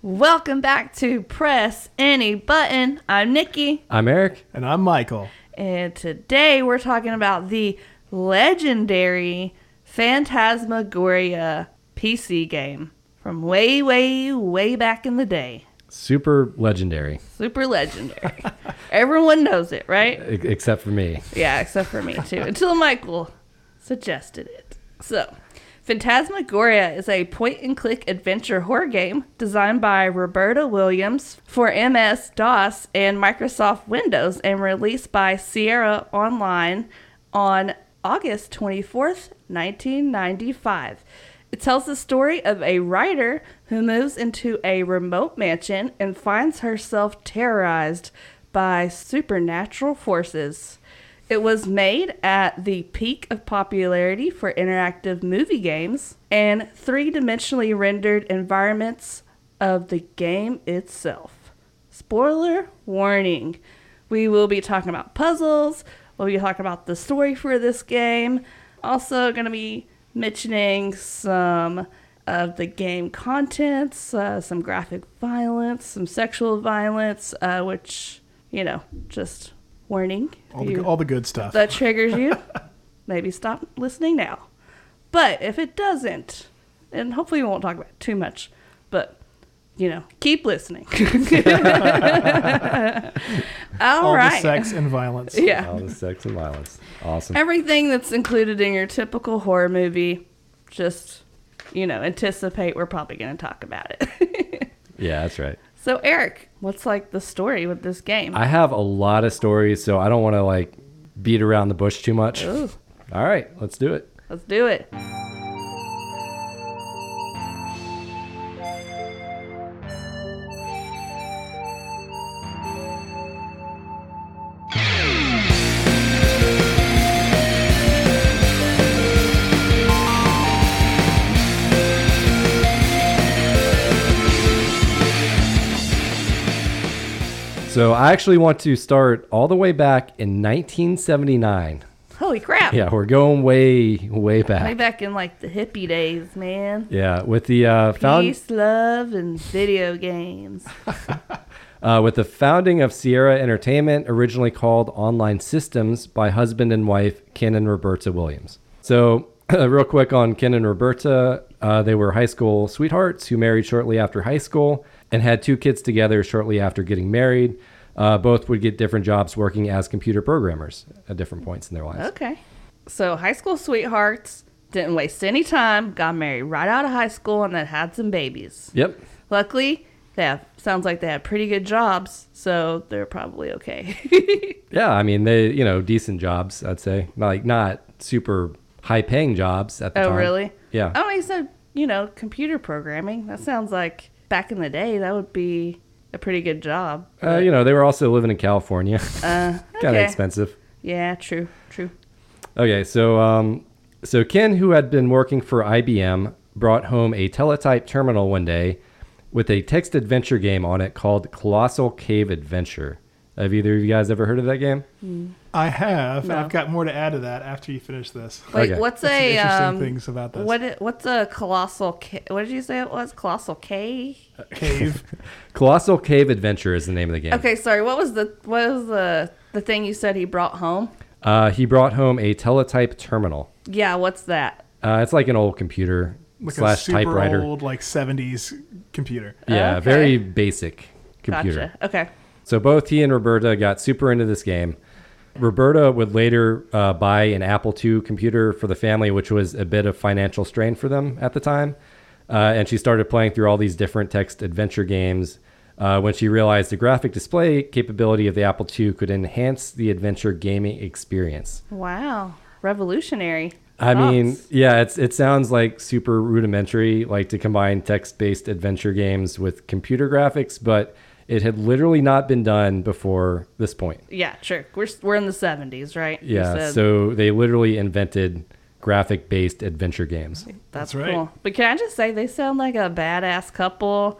Welcome back to Press Any Button. I'm Nikki. I'm Eric. And I'm Michael. And today we're talking about the legendary Phantasmagoria PC game from way, way, way back in the day. Super legendary. Super legendary. Everyone knows it, right? Except for me. Yeah, except for me too. Until Michael suggested it. So, Phantasmagoria is a point-and-click adventure horror game designed by Roberta Williams for MS-DOS and Microsoft Windows and released by Sierra Online on August 24th, 1995. It tells the story of a writer who moves into a remote mansion and finds herself terrorized by supernatural forces. It was made at the peak of popularity for interactive movie games and three-dimensionally rendered environments of the game itself. Spoiler warning. We will be talking about puzzles. We'll be talking about the story for this game. Also going to be mentioning some of the game contents, some graphic violence, some sexual violence, which, just warning. All the good stuff. If that triggers you, maybe stop listening now. But if it doesn't, and hopefully we won't talk about it too much, but, keep listening. All right. The sex and violence. Yeah. All the sex and violence. Awesome. Everything that's included in your typical horror movie, just, anticipate we're probably going to talk about it. Yeah, that's right. So, Eric, what's the story with this game? I have a lot of stories, so I don't want to beat around the bush too much. Ooh. All right, let's do it. Let's do it. So I actually want to start all the way back in 1979. Holy crap. Yeah, we're going way, way back. Way back in the hippie days, man. Yeah, with the Peace, love, and video games. with the founding of Sierra Entertainment, originally called Online Systems, by husband and wife Ken and Roberta Williams. So real quick on Ken and Roberta, they were high school sweethearts who married shortly after high school and had 2 kids together shortly after getting married. Both would get different jobs working as computer programmers at different points in their lives. Okay. So high school sweethearts, didn't waste any time, got married right out of high school, and then had some babies. Yep. Luckily, sounds like they had pretty good jobs, so they're probably okay. Yeah, I mean, they, decent jobs, I'd say. Not super high-paying jobs at the time. Oh, really? Yeah. Oh, he said, computer programming. That sounds like back in the day, that would be a pretty good job. They were also living in California. Kind of expensive. Yeah, true. Okay, so Ken, who had been working for IBM, brought home a teletype terminal one day with a text adventure game on it called Colossal Cave Adventure. Have either of you guys ever heard of that game? I have. No. And I've got more to add to that after you finish this. Wait, Okay. what's Some a interesting things about this. what's a colossal? What did you say it was? Colossal K? Cave. Colossal Cave Adventure is the name of the game. Okay, sorry. What was the thing you said he brought home? He brought home a teletype terminal. Yeah, what's that? It's like an old computer Like a / super typewriter. old 70s computer. Yeah, Okay. very basic computer. Gotcha. Okay. So both he and Roberta got super into this game. Roberta would later buy an Apple II computer for the family, which was a bit of financial strain for them at the time. And she started playing through all these different text adventure games when she realized the graphic display capability of the Apple II could enhance the adventure gaming experience. Wow. Revolutionary. I mean, Thoughts? yeah, it sounds like super rudimentary, to combine text-based adventure games with computer graphics, but it had literally not been done before this point. Yeah, sure. We're in the 70s, right? You Yeah, said. so they literally invented graphic-based adventure games. That's right. cool. But can I just say they sound like a badass couple,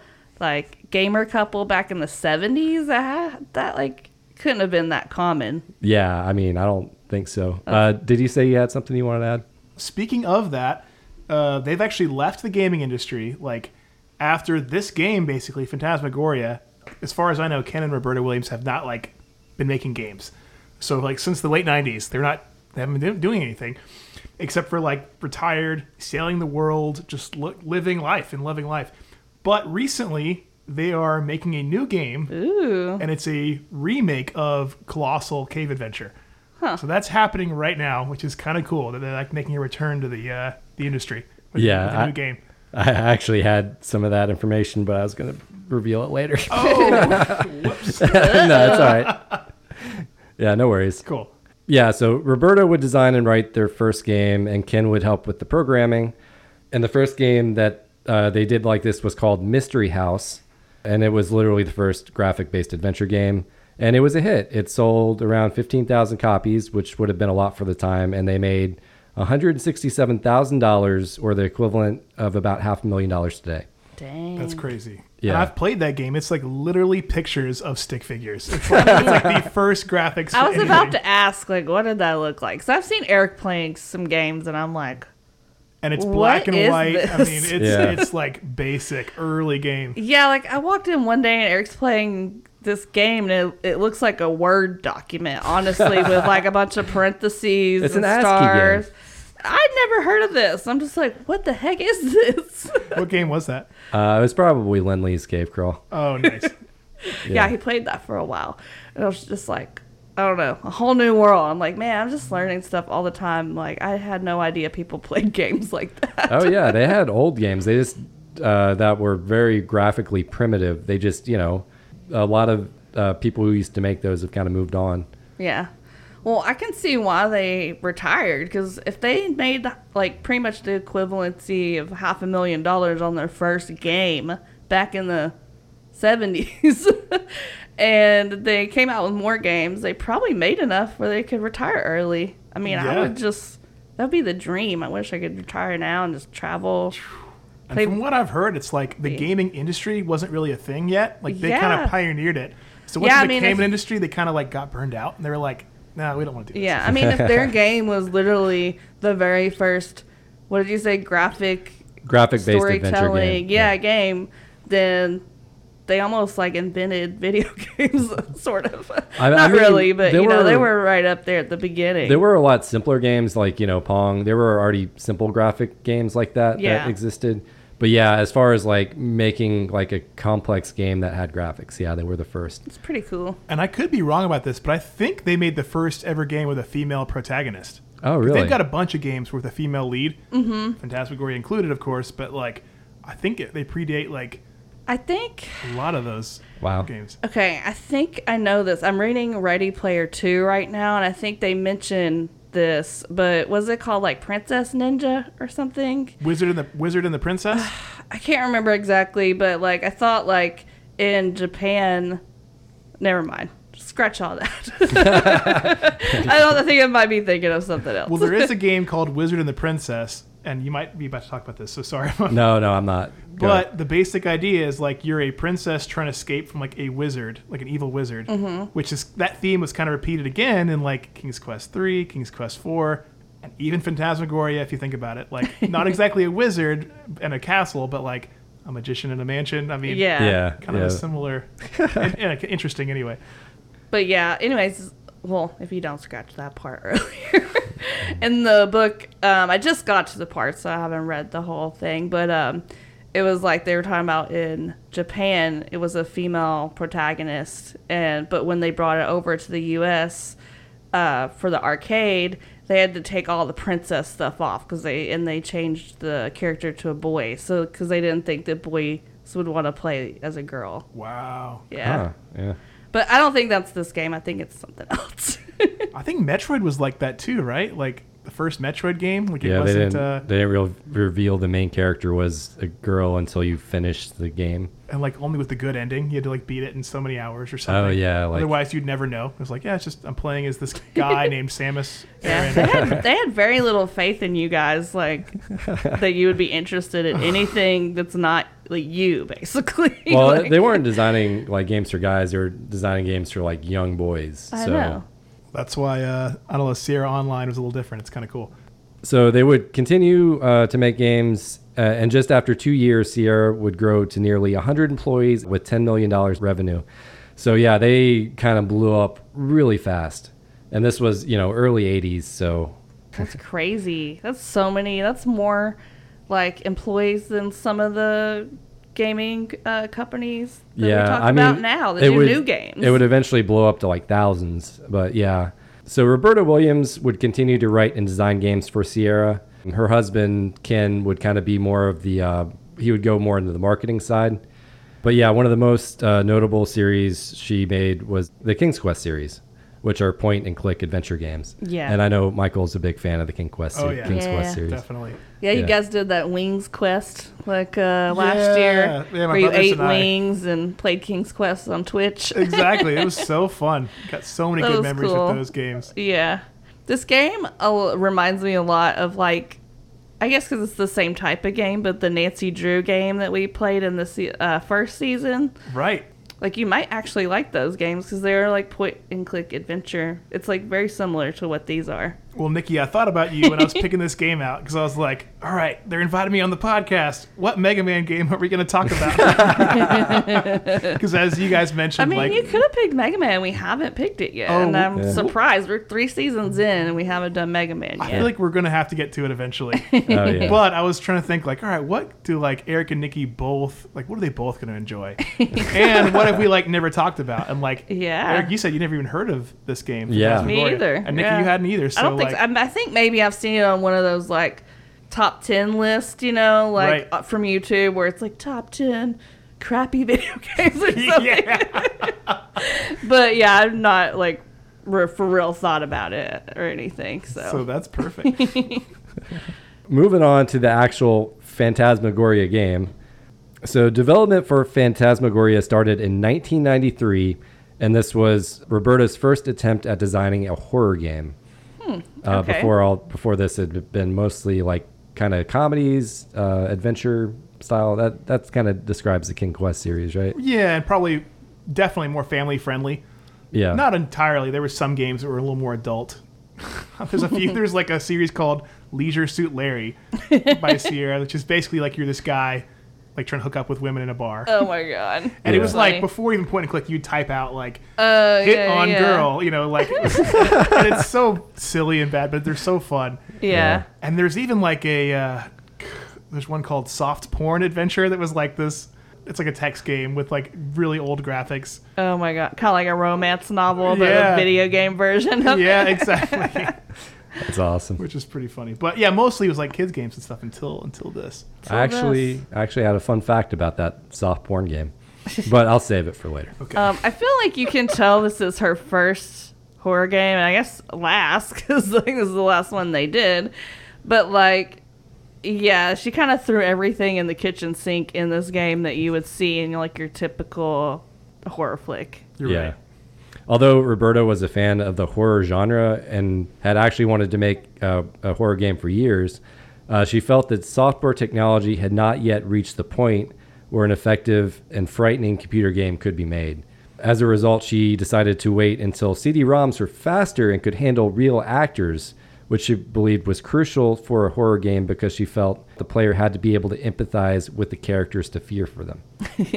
gamer couple back in the 70s? That couldn't have been that common. Yeah, I mean, I don't think so. Did you say you had something you wanted to add? Speaking of that, they've actually left the gaming industry after this game, basically, Phantasmagoria, as far as I know, Ken and Roberta Williams have not like been making games. So like since the late 90s, they haven't been doing anything except for like retired, sailing the world, just living life and loving life. But recently, they are making a new game, and it's a remake of Colossal Cave Adventure. Huh. So that's happening right now, which is kind of cool that they're like making a return to the industry with a new game. I actually had some of that information, but I was going to reveal it later. Oh, whoops. No, it's all right. Yeah, no worries. Cool. Yeah, so Roberta would design and write their first game, and Ken would help with the programming. And the first game that they did like this was called Mystery House, and it was literally the first graphic-based adventure game. And it was a hit. It sold around 15,000 copies, which would have been a lot for the time, and they made $167,000, or the equivalent of about $500,000 today. Dang. That's crazy. Yeah. And I've played that game. It's like literally pictures of stick figures. It's like the first graphics. I was about to ask, like, what did that look like? Because I've seen Eric playing some games, and I'm like, and it's black and white. This? I mean, it's like basic early game. Yeah, like I walked in one day and Eric's playing this game, and it looks like a Word document, honestly, with like a bunch of parentheses it's and an stars. ASCII game. I'd never heard of this. I'm just like, what the heck is this? What game was that? It was probably Lindley's Cave Crawl. Oh, nice. Yeah, he played that for a while. And I was just like, I don't know, a whole new world. I'm like, man, I'm just learning stuff all the time. Like, I had no idea people played games like that. Oh, yeah, they had old games. They just, that were very graphically primitive. They just, a lot of people who used to make those have kind of moved on. Yeah. Well, I can see why they retired, because if they made like pretty much the equivalency of $500,000 on their first game back in the 70s and they came out with more games, they probably made enough where they could retire early. I mean, Yeah. that'd be the dream. I wish I could retire now and just travel. And from what I've heard, it's like the gaming industry wasn't really a thing yet. Like they kind of pioneered it. So once it became an industry, they kind of like got burned out, and they were like, no, we don't want to do this. Yeah, I mean, if their game was literally the very first, what did you say, graphic-based adventure game. Game, then they almost like invented video games, sort of. Not really, but they were right up there at the beginning. There were a lot simpler games like, Pong. There were already simple graphic games like that existed. But yeah, as far as like making like a complex game that had graphics, yeah, they were the first. It's pretty cool. And I could be wrong about this, but I think they made the first ever game with a female protagonist. Oh, really? They've got a bunch of games with a female lead, Phantasmagoria included, of course. But like, I think they predate like I think a lot of those games. Okay, I think I know this. I'm reading Ready Player 2 right now, and I think they mention this, but was it called like Princess Ninja or something? Wizard and the Princess? I can't remember exactly, but like I thought like in Japan, never mind. Scratch all that. I think I might be thinking of something else. Well, there is a game called Wizard and the Princess, and you might be about to talk about this, so sorry. No, I'm not. But the basic idea is like you're a princess trying to escape from like a wizard, like an evil wizard, which is that theme was kind of repeated again in like King's Quest 3, King's Quest 4, and even Phantasmagoria, if you think about it. Like not exactly a wizard and a castle, but like a magician in a mansion. I mean, kind of a similar, and interesting anyway. But yeah, anyways, well, if you don't scratch that part earlier. In the book, I just got to the part, so I haven't read the whole thing, but it was like they were talking about in Japan, it was a female protagonist, but when they brought it over to the U.S. For the arcade, they had to take all the princess stuff off because they changed the character to a boy, so because they didn't think that boys would want to play as a girl. Wow. Yeah. Yeah. But I don't think that's this game. I think it's something else. I think Metroid was like that too, right? Like the first Metroid game. Like they didn't reveal the main character was a girl until you finished the game. And like only with the good ending, you had to like beat it in so many hours or something. Oh yeah. Otherwise, you'd never know. It was like, it's just I'm playing as this guy named Samus. Yeah, they had very little faith in you guys, like that you would be interested in anything that's not like you, basically. Well, they weren't designing like games for guys; they were designing games for like young boys. I know. That's why I don't know. Sierra Online was a little different. It's kind of cool. So they would continue to make games And just after 2 years, Sierra would grow to nearly 100 employees with $10 million revenue. So yeah, they kind of blew up really fast. And this was, early 80s. So That's crazy. That's so many. That's more like employees than some of the gaming companies that we talk about now that do new games. It would eventually blow up to like thousands. But yeah. So Roberta Williams would continue to write and design games for Sierra. Her husband, Ken, would kind of be more of the, he would go more into the marketing side. But yeah, one of the most notable series she made was the King's Quest series, which are point and click adventure games. Yeah. And I know Michael's a big fan of the King's Quest series. Definitely. Yeah, you guys did that Wings Quest like last year, where you ate wings and played King's Quest on Twitch. Exactly. It was so fun. Got so many good memories with those games. Yeah. This game reminds me a lot of like, I guess because it's the same type of game, but the Nancy Drew game that we played in the first season. Right. Like, you might actually like those games because they're like point and click adventure. It's like very similar to what these are. Well, Nikki, I thought about you when I was picking this game out because I was like, all right, they're inviting me on the podcast. What Mega Man game are we going to talk about? Because as you guys mentioned, you could have picked Mega Man. We haven't picked it yet. And I'm surprised. We're 3 seasons in and we haven't done Mega Man yet. I feel like we're going to have to get to it eventually. Yeah. But I was trying to think like, all right, what do like Eric and Nikki both, like what are they both going to enjoy? And what have we like never talked about? And like, Eric, you said you never even heard of this game. Yeah. Me either. And Nikki, you hadn't either. So I don't think so. I think maybe I've seen it on one of those like top 10 lists, from YouTube where it's like top 10 crappy video games or something. Yeah. But yeah, I've not like for real thought about it or anything. So that's perfect. Moving on to the actual Phantasmagoria game. So development for Phantasmagoria started in 1993, and this was Roberta's first attempt at designing a horror game. Okay. Before this, it had been mostly like kind of comedies, adventure style. That kind of describes the King Quest series, right? Yeah, and definitely more family friendly. Yeah. Not entirely. There were some games that were a little more adult. There's a few. There's like a series called Leisure Suit Larry by Sierra, which is basically like you're this guy like trying to hook up with women in a bar. Oh my god! And it was like before even point and click, you'd type out like hit on girl, like it was, and it's so silly and bad, but they're so fun. Yeah. And there's even like there's one called Soft Porn Adventure that was like this. It's like a text game with like really old graphics. Oh my god! Kind of like a romance novel, but a video game version of it. Yeah, exactly. That's awesome. Which is pretty funny. But yeah, mostly it was like kids games and stuff until this. I actually had a fun fact about that soft porn game, but I'll save it for later. Okay. I feel like you can tell this is her first horror game, and I guess last, because I think this is the last one they did. But like, yeah, she kind of threw everything in the kitchen sink in this game that you would see in like your typical horror flick. You're right. Although Roberta was a fan of the horror genre and had actually wanted to make a horror game for years, she felt that software technology had not yet reached the point where an effective and frightening computer game could be made. As a result, she decided to wait until CD-ROMs were faster and could handle real actors, which she believed was crucial for a horror game because she felt the player had to be able to empathize with the characters to fear for them.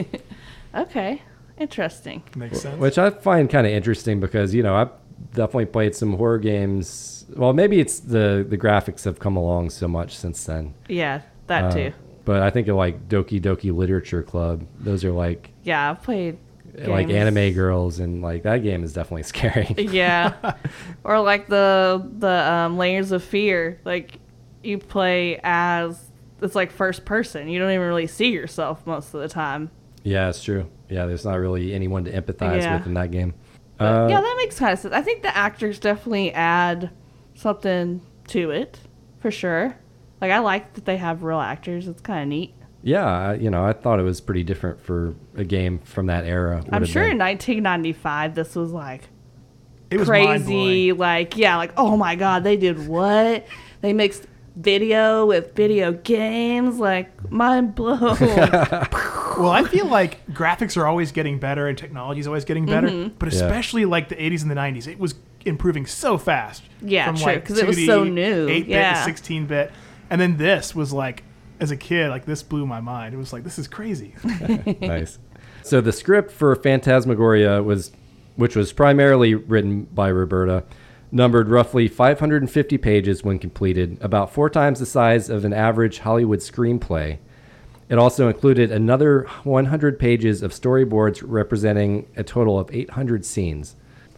Okay. Interesting. Makes sense. Which I find kind of interesting because, I've definitely played some horror games. Well, maybe it's the graphics have come along so much since then. Yeah, that too. But I think of like Doki Doki Literature Club. Those are like... Yeah, I've played games. Like anime girls, and like that game is definitely scary. Yeah. Or like the Layers of Fear. Like you play as... It's like first person. You don't even really see yourself most of the time. Yeah, it's true. Yeah, there's not really anyone to empathize with in that game. Yeah, that makes kind of sense. I think the actors definitely add something to it, for sure. Like, I like that they have real actors. It's kind of neat. Yeah, I thought it was pretty different for a game from that era. I'm sure in 1995, this was like it was crazy. Like, oh my God, they did what? They mixed video with video games, like mind blown. Well, I feel like graphics are always getting better and technology is always getting better, but especially like the 80s and the 90s, it was improving so fast. Yeah, from true, like because it was so new. 8-bit to 16-bit. And then this was like as a kid, like this blew my mind. It was like, this is crazy. Nice. So the script for Phantasmagoria which was primarily written by Roberta, numbered roughly 550 pages when completed, about 4 times the size of an average Hollywood screenplay. It also included another 100 pages of storyboards representing a total of 800 scenes.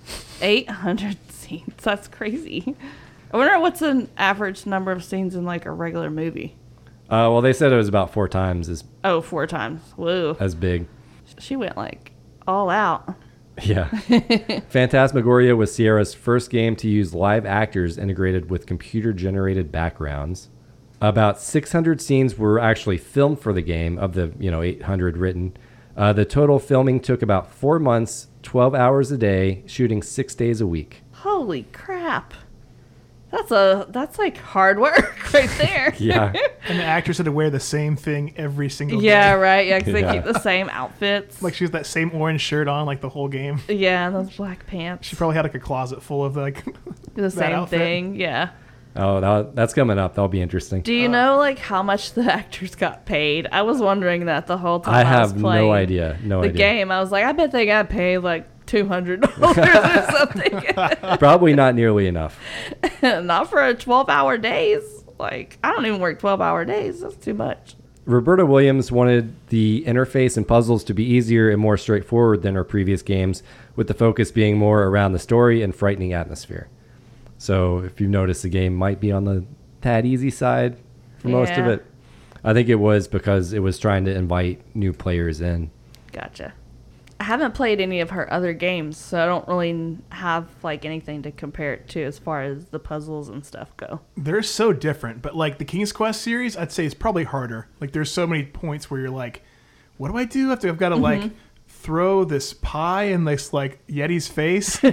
800 scenes. That's crazy. I wonder what's an average number of scenes in like a regular movie. Well, they said it was about 4 times 4 times. Whoa. as big. She went like all out. Yeah. Phantasmagoria was Sierra's first game to use live actors integrated with computer-generated backgrounds. About 600 scenes were actually filmed for the game of the 800 written. The total filming took about 4 months, 12 hours a day, shooting 6 days a week. Holy crap. That's like hard work right there. Yeah. And the actors had to wear the same thing every single day. Yeah, right. Yeah, because they Yeah. keep the same outfits. Like she has that same orange shirt on like the whole game. Yeah, and those black pants. She probably had like a closet full of like The that same outfit. thing. Yeah. Oh, that's coming up. That'll be interesting. Do you know like how much the actors got paid? I was wondering that the whole time I I was have playing no idea. No the idea. game. I was like, I bet they got paid like $200 or something. Probably not nearly enough. Not for a 12-hour days. Like, I don't even work 12-hour days. That's too much. Roberta Williams wanted the interface and puzzles to be easier and more straightforward than her previous games, with the focus being more around the story and frightening atmosphere. So if you notice, the game might be on the tad easy side for most of Yeah. it. I think it was because it was trying to invite new players in. Gotcha. I haven't played any of her other games, so I don't really have like anything to compare it to as far as the puzzles and stuff go. They're so different, but like the King's Quest series, I'd say is probably harder. Like there's so many points where you're like, what do I do? I've got to like throw this pie in this like Yeti's face.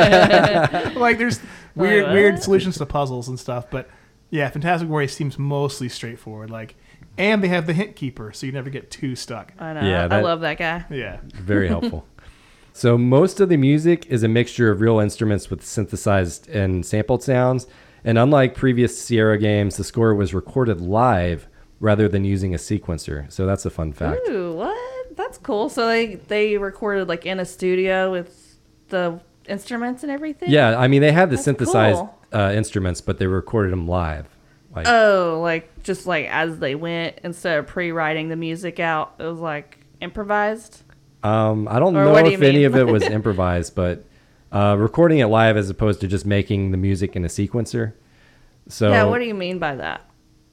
Like there's weird what? solutions to puzzles and stuff. But yeah, Phantasmagoria seems mostly straightforward. Like, and they have the hint keeper, so you never get too stuck. I know. Yeah, I that- love that guy. Yeah. Very helpful. So most of the music is a mixture of real instruments with synthesized and sampled sounds. And unlike previous Sierra games, the score was recorded live rather than using a sequencer. So that's a fun fact. Ooh, what? That's cool. So they recorded like in a studio with the instruments and everything? Yeah, I mean, they had the That's synthesized cool. instruments, but they recorded them live. Like, Oh, like just like as they went, instead of pre-writing the music out, it was like improvised? I don't Or know what do if you any mean? of it was improvised, but recording it live as opposed to just making the music in a sequencer. So Yeah, what do you mean by that?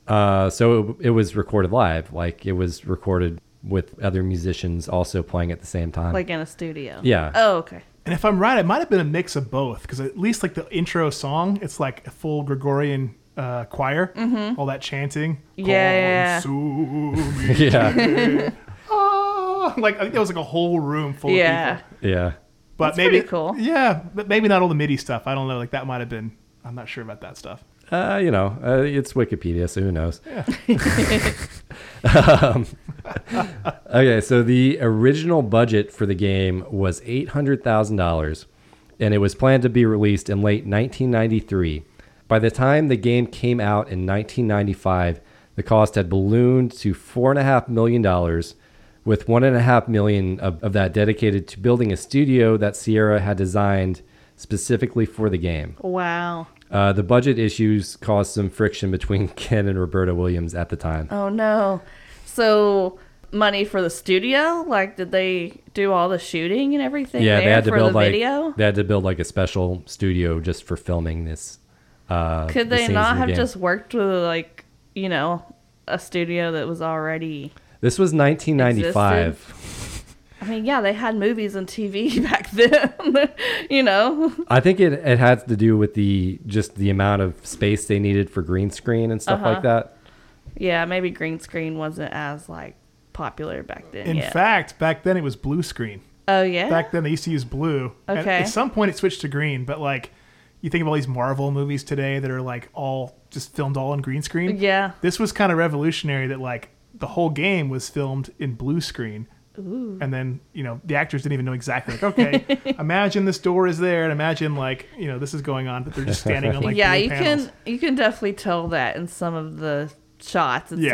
So it was recorded live, like it was recorded with other musicians also playing at the same time. Like in a studio? Yeah. Oh, okay. And if I'm right, it might have been a mix of both, because at least like the intro song, it's like a full Gregorian choir, all that chanting. Yeah. Consumi. yeah, Ah, like I think there was like a whole room full of Yeah. people. yeah. But That's maybe pretty cool. Yeah, but maybe not all the MIDI stuff. I don't know. Like that might have been. I'm not sure about that stuff. It's Wikipedia, so who knows? Okay, so the original budget for the game was $800,000, and it was planned to be released in late 1993. By the time the game came out in 1995, the cost had ballooned to $4.5 million, with $1.5 million of that dedicated to building a studio that Sierra had designed specifically for the game. Wow. The budget issues caused some friction between Ken and Roberta Williams at the time. Oh, no. So money for the studio? Like, did they do all the shooting and everything Yeah, there they had to for build the like video? they had to build like a special studio just for filming this. Could the they scenes not in the have game. just worked with, like, a studio that was already... This was 1995. I mean, yeah, they had movies and TV back then, I think it had to do with the amount of space they needed for green screen and stuff like that. Yeah, maybe green screen wasn't as, like, popular back then In yet. fact, back then it was blue screen. Oh, yeah? Back then they used to use blue. And Okay. at some point it switched to green, but like you think of all these Marvel movies today that are like all just filmed all in green screen. Yeah. This was kind of revolutionary that like the whole game was filmed in blue screen. Ooh. And then, the actors didn't even know exactly like, okay, imagine this door is there and imagine like, this is going on, but they're just standing on like Yeah, blue you panels. can definitely tell that in some of the shots. It's Yeah. like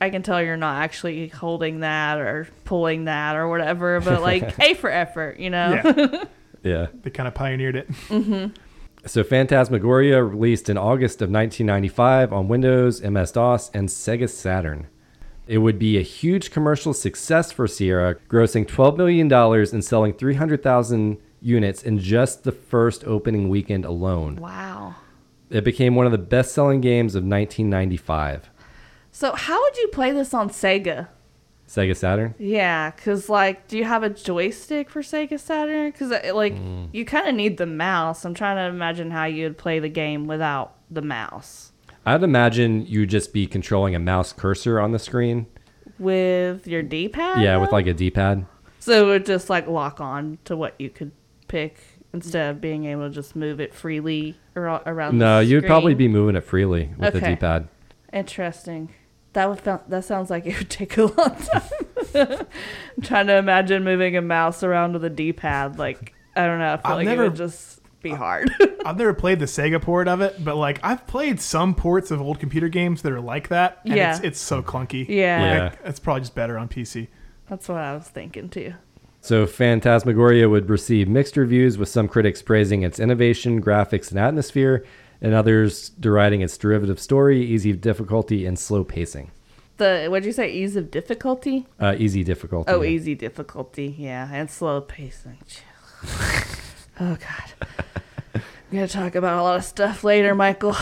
I can tell you're not actually holding that or pulling that or whatever, but like A for effort, you know? Yeah. Yeah. They kind of pioneered it. So Phantasmagoria released in August of 1995 on Windows, MS-DOS, and Sega Saturn. It would be a huge commercial success for Sierra, grossing $12 million and selling 300,000 units in just the first opening weekend alone. Wow. It became one of the best-selling games of 1995. So how would you play this on Sega? Sega Saturn? Yeah, because, like, do you have a joystick for Sega Saturn? Because, like, you kind of need the mouse. I'm trying to imagine how you would play the game without the mouse. I'd imagine you'd just be controlling a mouse cursor on the screen. With your D-pad? Yeah, with though? like a D-pad. So it would just, like, lock on to what you could pick instead of being able to just move it freely around No, the you'd probably screen? be moving it freely with the Okay. D-pad. Interesting. That sounds like it would take a long time. I'm trying to imagine moving a mouse around with a D-pad. Like, I don't know. I feel like it would just be hard. I've never played the Sega port of it, but like I've played some ports of old computer games that are like that. And Yeah. it's so clunky. Yeah. Like, it's probably just better on PC. That's what I was thinking, too. So Phantasmagoria would receive mixed reviews, with some critics praising its innovation, graphics, and atmosphere, and others deriding its derivative story, easy difficulty, and slow pacing. What'd you say? Ease of difficulty? Easy difficulty. Oh, yeah. easy difficulty. Yeah, and slow pacing. Oh, God. I'm going to talk about a lot of stuff later, Michael.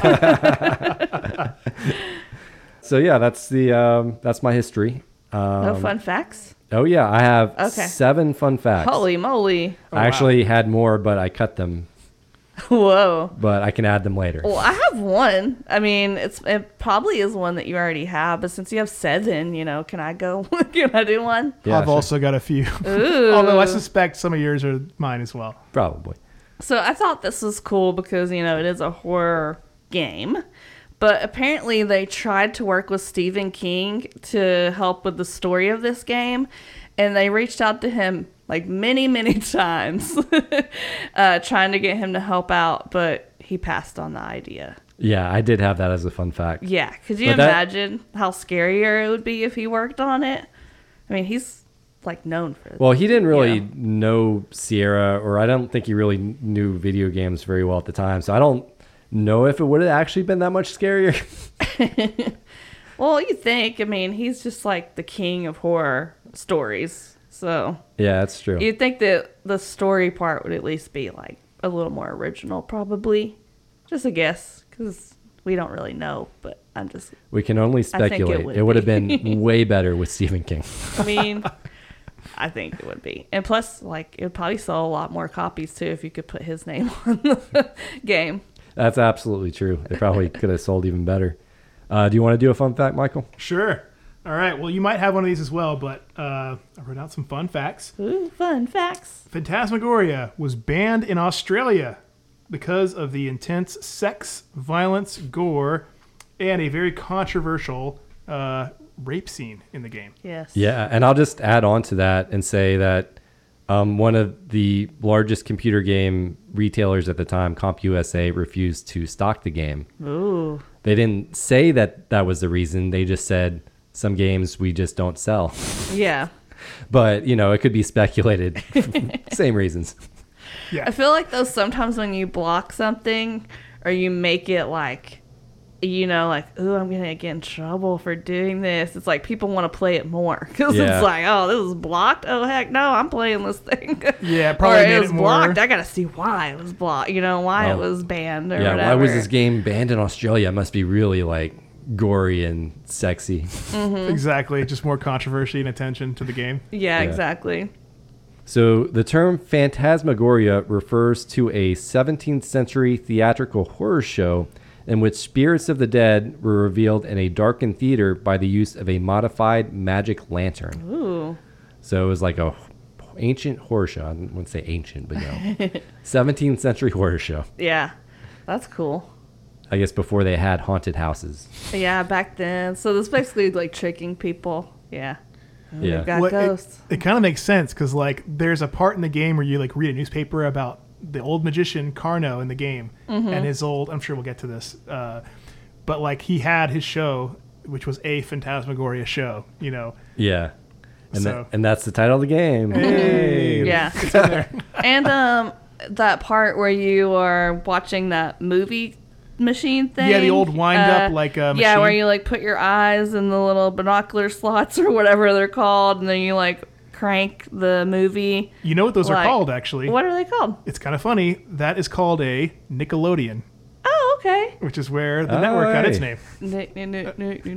So yeah, that's my history. No fun facts? Oh yeah, I have Okay. 7 fun facts. Holy moly. I actually had more, but I cut them. Whoa. But I can add them later. Well, I have one. I mean, it probably is one that you already have, but since you have 7, can I go? Can I do one? Yeah, I've sure. also got a few. Ooh. Although I suspect some of yours are mine as well. Probably. So I thought this was cool because, it is a horror game. But apparently they tried to work with Stephen King to help with the story of this game. And they reached out to him like many, many times trying to get him to help out. But he passed on the idea. Yeah, I did have that as a fun fact. Yeah. Could you But that- imagine how scarier it would be if he worked on it? I mean, he's like known for this. Well, he didn't really Yeah. know Sierra, or I don't think he really knew video games very well at the time. So I don't know if it would have actually been that much scarier. Well, you think. I mean, he's just like the king of horror stories. So Yeah, that's true. you'd think that the story part would at least be like a little more original, probably. Just a guess, because we don't really know. But I'm just, We can only think it speculate. would It would have be. been way better with Stephen King. I mean, I think it would be. And plus, like, it would probably sell a lot more copies too if you could put his name on the game. That's absolutely true. They probably could have sold even better. Do you want to do a fun fact, Michael? Sure. All right. Well, you might have one of these as well, but I wrote out some fun facts. Ooh, fun facts. Phantasmagoria was banned in Australia because of the intense sex, violence, gore, and a very controversial rape scene in the game. Yes. Yeah, and I'll just add on to that and say that one of the largest computer game retailers at the time, CompUSA, refused to stock the game. Ooh. They didn't say that that was the reason. They just said some games we just don't sell. Yeah. But, it could be speculated. Same reasons. I feel like though sometimes when you block something or you make it like, like, ooh, I'm gonna get in trouble for doing this. It's like people want to play it more because Yeah. it's like, oh, this is blocked. Oh heck, no, I'm playing this thing. Yeah, probably or made it was it more- blocked. I gotta see why it was blocked. Why it Oh. was banned or Yeah, whatever. why was this game banned in Australia? It must be really, gory and sexy. Exactly. Just more controversy and attention to the game. Yeah, Yeah. exactly. So the term Phantasmagoria refers to a 17th century theatrical horror show in which spirits of the dead were revealed in a darkened theater by the use of a modified magic lantern. Ooh. So it was like a ancient horror show. I wouldn't say ancient, but no. 17th century horror show. Yeah, that's cool. I guess before they had haunted houses. Yeah, back then. So this is basically like tricking people. Yeah. Oh, Yeah. They've got Well, ghosts. It kind of makes sense because there's a part in the game where you read a newspaper about the old magician Carno in the game and his old. I'm sure we'll get to this, but he had his show which was a Phantasmagoria show. You know. Yeah. And, So- and that's the title of the game. Hey. Yeah. And that part where you are watching that movie machine thing. Yeah, the old wind-up, Yeah, machine. where you like put your eyes in the little binocular slots or whatever they're called, and then you like crank the movie. You know what those are Like, called, actually? What are they called? It's kind of funny. That is called a Nickelodeon, Oh, okay. which is where the network got its hey. name.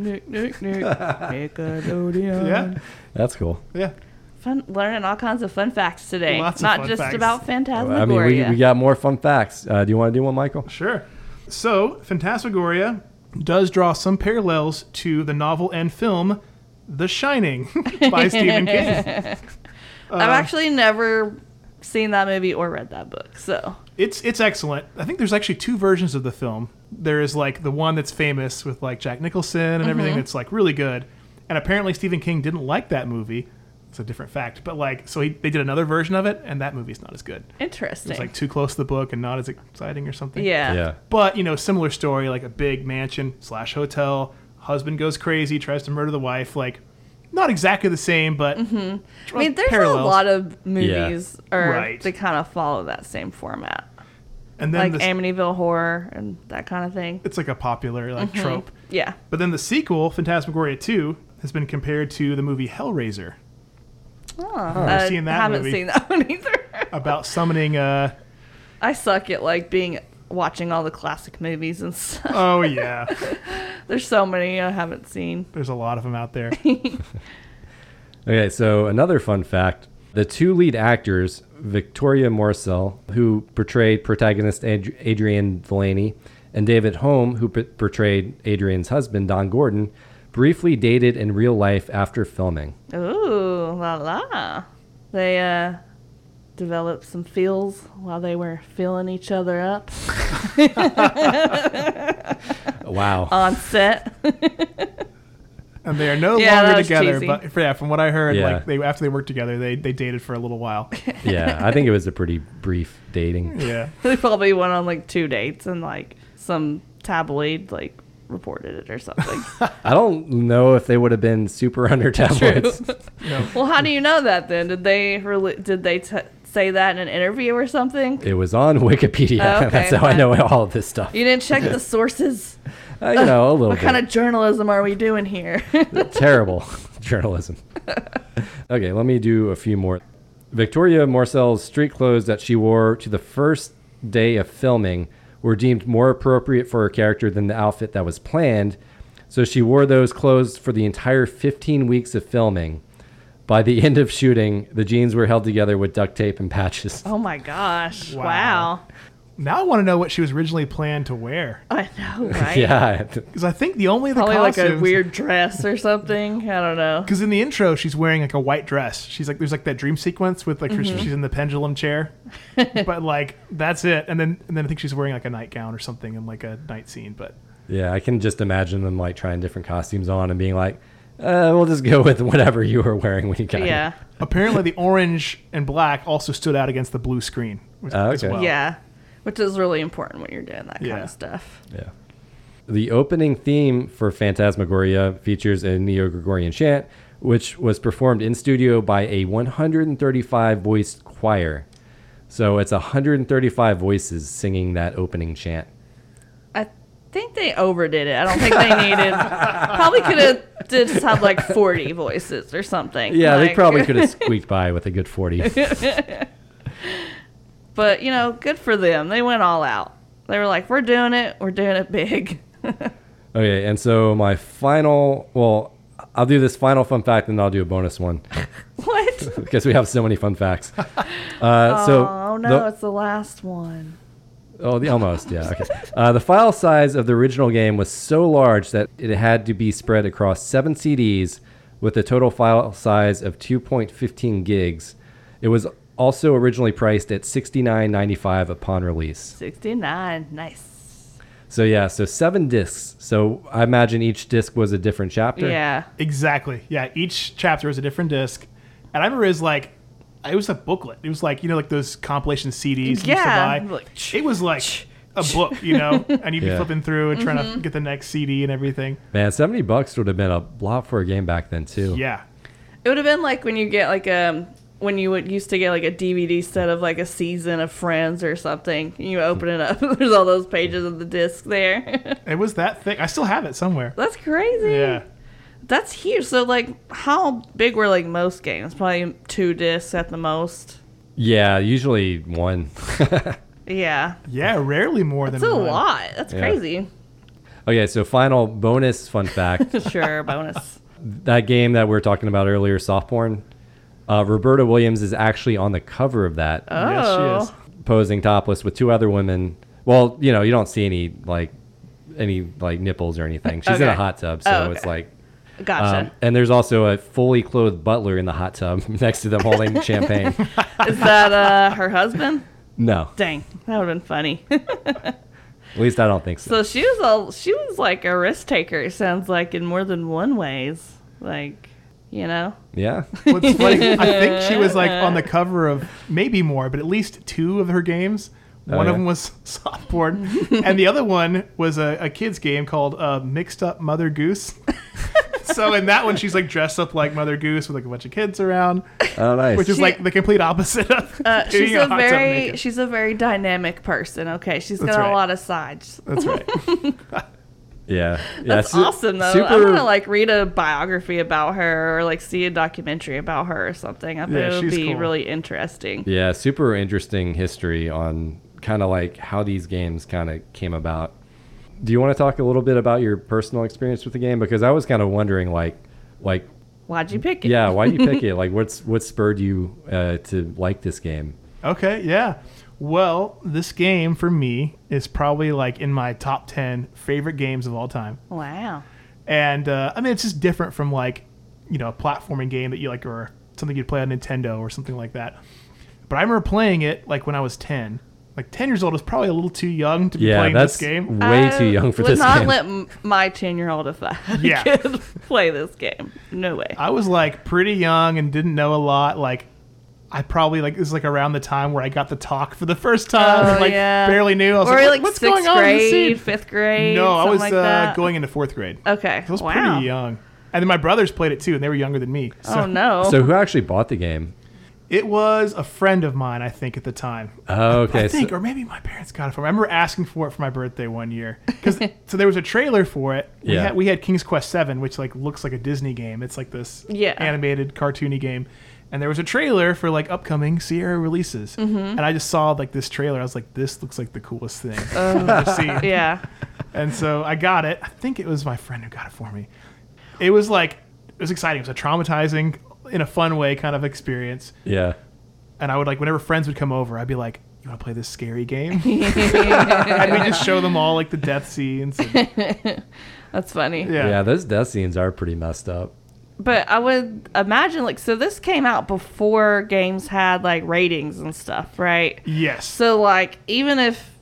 Nickelodeon. Yeah, That's cool. yeah. Fun, learning all kinds of fun facts today. Lots of Not fun just facts. about I Phantasmagoria. mean, we got more fun facts. Do you want to do one, Michael? Sure. So, Phantasmagoria does draw some parallels to the novel and film The Shining by Stephen King. I've actually never seen that movie or read that book, so It's excellent. I think there's actually two versions of the film. There is like the one that's famous with like Jack Nicholson and everything that's like really good. And apparently Stephen King didn't like that movie. It's a different fact, but like so they did another version of it, and that movie's not as good. interesting. It's like too close to the book and not as exciting or something. yeah. Yeah. But, you know, similar story, like a big mansion / hotel. Husband goes crazy, tries to murder the wife. Like, not exactly the same, but I mean, there's parallels. a lot of movies, or Right. they kind of follow that same format, And then like Amityville Horror and that kind of thing. it's like a popular like trope. Yeah. But then the sequel, Phantasmagoria 2, has been compared to the movie Hellraiser, Oh, I've seen that haven't movie. seen that one either. about summoning. I suck at like watching all the classic movies and stuff. Oh yeah, There's so many I haven't seen. there's a lot of them out there. Okay, so another fun fact. The two lead actors, Victoria Morcell, who portrayed protagonist Adrian Delaney, and David Holm, who portrayed Adrian's husband, Don Gordon, briefly dated in real life after filming. Ooh, la la. They developed some feels while they were feeling each other up Wow. on set. And they are no Yeah, that longer was together. cheesy. But yeah, from what I heard, Yeah. like after they worked together, they dated for a little while. Yeah, I think it was a pretty brief dating. Yeah. They probably went on like 2 dates and like some tabloid like reported it or something. I don't know if they would have been super under tabloids. Well, how do you know that then? Did they say that in an interview or something? It was on Wikipedia. Oh, okay, That's how I fine. know all of this stuff. You didn't check the sources. You know, a little What bit. kind of journalism are we doing here? Terrible journalism. Okay, let me do a few more. Victoria Morcell's street clothes that she wore to the first day of filming were deemed more appropriate for her character than the outfit that was planned, so she wore those clothes for the entire 15 weeks of filming. By the end of shooting, the jeans were held together with duct tape and patches. Oh my gosh! Wow. Wow. Now I want to know what she was originally planned to wear. I know, right? Yeah, Because I think the only other Probably costumes, like a weird dress or something. I don't know. Because in the intro, she's wearing like a white dress. She's like, there's like that dream sequence with like Mm-hmm. she's in the pendulum chair, but like that's it. And then I think she's wearing like a nightgown or something in like a night scene. But yeah, I can just imagine them like trying different costumes on and being like, we'll just go with whatever you were wearing when you got here. Yeah. apparently, the orange and black also stood out against the blue screen as okay. well. Yeah. Which is really important when you're doing that kind Yeah. of stuff. Yeah. The opening theme for Phantasmagoria features a Neo-Gregorian chant, which was performed in studio by a 135-voice choir. So it's 135 voices singing that opening chant. I think they overdid it. I don't think they needed. Probably could have just had like 40 voices or something. Yeah, they Like- probably could have squeaked by with a good 40. But you know, good for them. They went all out. They were like, "We're doing it. We're doing it big." Okay, and so my final, well, I'll do this final fun fact and then I'll do a bonus one What? because we have so many fun facts. Oh no, it's the last one. Almost, yeah. Okay. The file size of the original game was so large that it had to be spread across 7 CDs with a total file size of 2.15 gigs. It was also originally priced at $69.95 upon release. 69. Nice. So yeah, so 7 discs. So I imagine each disc was a different chapter. Yeah. Exactly. Yeah, each chapter was a different disc, and I remember it was a booklet. It was like like those compilation CDs you used to Yeah. buy. Like, It was like a book, you know, and you'd be Yeah. flipping through and trying to get the next CD and everything. Man, $70 would have been a lot for a game back then too. Yeah. It would have been like when you get like when you would used to get like a DVD set of like a season of Friends or something. You open it up, there's all those pages of the disc there. It was that thick. I still have it somewhere. That's crazy. Yeah. That's huge. So like, how big were like most games? Probably 2 discs at the most. Yeah, usually one. Yeah. Yeah, rarely more That's than a one. lot. That's Yeah. crazy. Okay, so final bonus fun fact. Sure, bonus. That game that we were talking about earlier, Soft Porn, Roberta Williams is actually on the cover of that, Oh. Yes, she is. posing topless with 2 other women. Well, you know, you don't see any nipples or anything. She's in Okay. a hot tub, so Oh, okay. it's like. Gotcha. And there's also a fully clothed butler in the hot tub next to them holding champagne. Is that her husband? No, Dang, that would have been funny. at least I don't think so. So she was like a risk taker. It sounds like in more than one ways. Like, you know. Yeah. What's funny, I think she was like on the cover of maybe more, but at least 2 of her games. One yeah. of them was soft porn, and the other one was a kid's game called Mixed Up Mother Goose. So in that one, she's like dressed up like Mother Goose with like a bunch of kids around, Oh, nice. which is like the complete opposite of being She's a a hot tub very naked. she's a very dynamic person. Okay, she's That's got right. a lot of sides. That's right. yeah. That's Yeah, awesome though. Super, I want to like read a biography about her or like see a documentary about her or something. I bet Yeah, it would she's be cool. really interesting. Yeah, super interesting history on kind of like how these games kind of came about. Do you want to talk a little bit about your personal experience with the game? Because I was kind of wondering, like, Why'd you pick it? yeah, why did you pick it? Like, what spurred you to like this game? Okay, yeah. Well, this game for me is probably like in my top 10 favorite games of all time. Wow. And I mean, it's just different from like, you know, a platforming game that you like or something you'd play on Nintendo or something like that. But I remember playing it like when I was 10. Like 10 years old is probably a little too young to be Yeah, playing that's this game. way too young for would this not game. let my 10-year-old if I had Yeah. a kid play this game. No way. I was like pretty young and didn't know a lot. Like I probably like this is like around the time where I got the talk for the first time and like barely knew. I was or like, like what's 6th going on in this grade, scene? 5th grade. No, I something was like that. going into 4th grade. Okay. I was wow. pretty young. And then my brothers played it too, and they were younger than me. So Oh no. So who actually bought the game? it was a friend of mine, I think, at the time. Oh, okay. I think, or maybe my parents got it for me. I remember asking for it for my birthday one year. So there was a trailer for it. Yeah. We had King's Quest 7, which like looks like a Disney game. It's like this Yeah. animated, cartoony game. And there was a trailer for like upcoming Sierra releases. Mm-hmm. And I just saw like this trailer. I was like, this looks like the coolest thing I've ever seen. yeah. And so I got it. I think it was my friend who got it for me. It was exciting. It was a traumatizing, in a fun way, kind of experience. Yeah. And I would like, whenever friends would come over, I'd be like, you want to play this scary game? And we just show them all like the death scenes. And, That's funny. Yeah, those death scenes are pretty messed up. But I would imagine like so this came out before games had like ratings and stuff, right? Yes. So like even if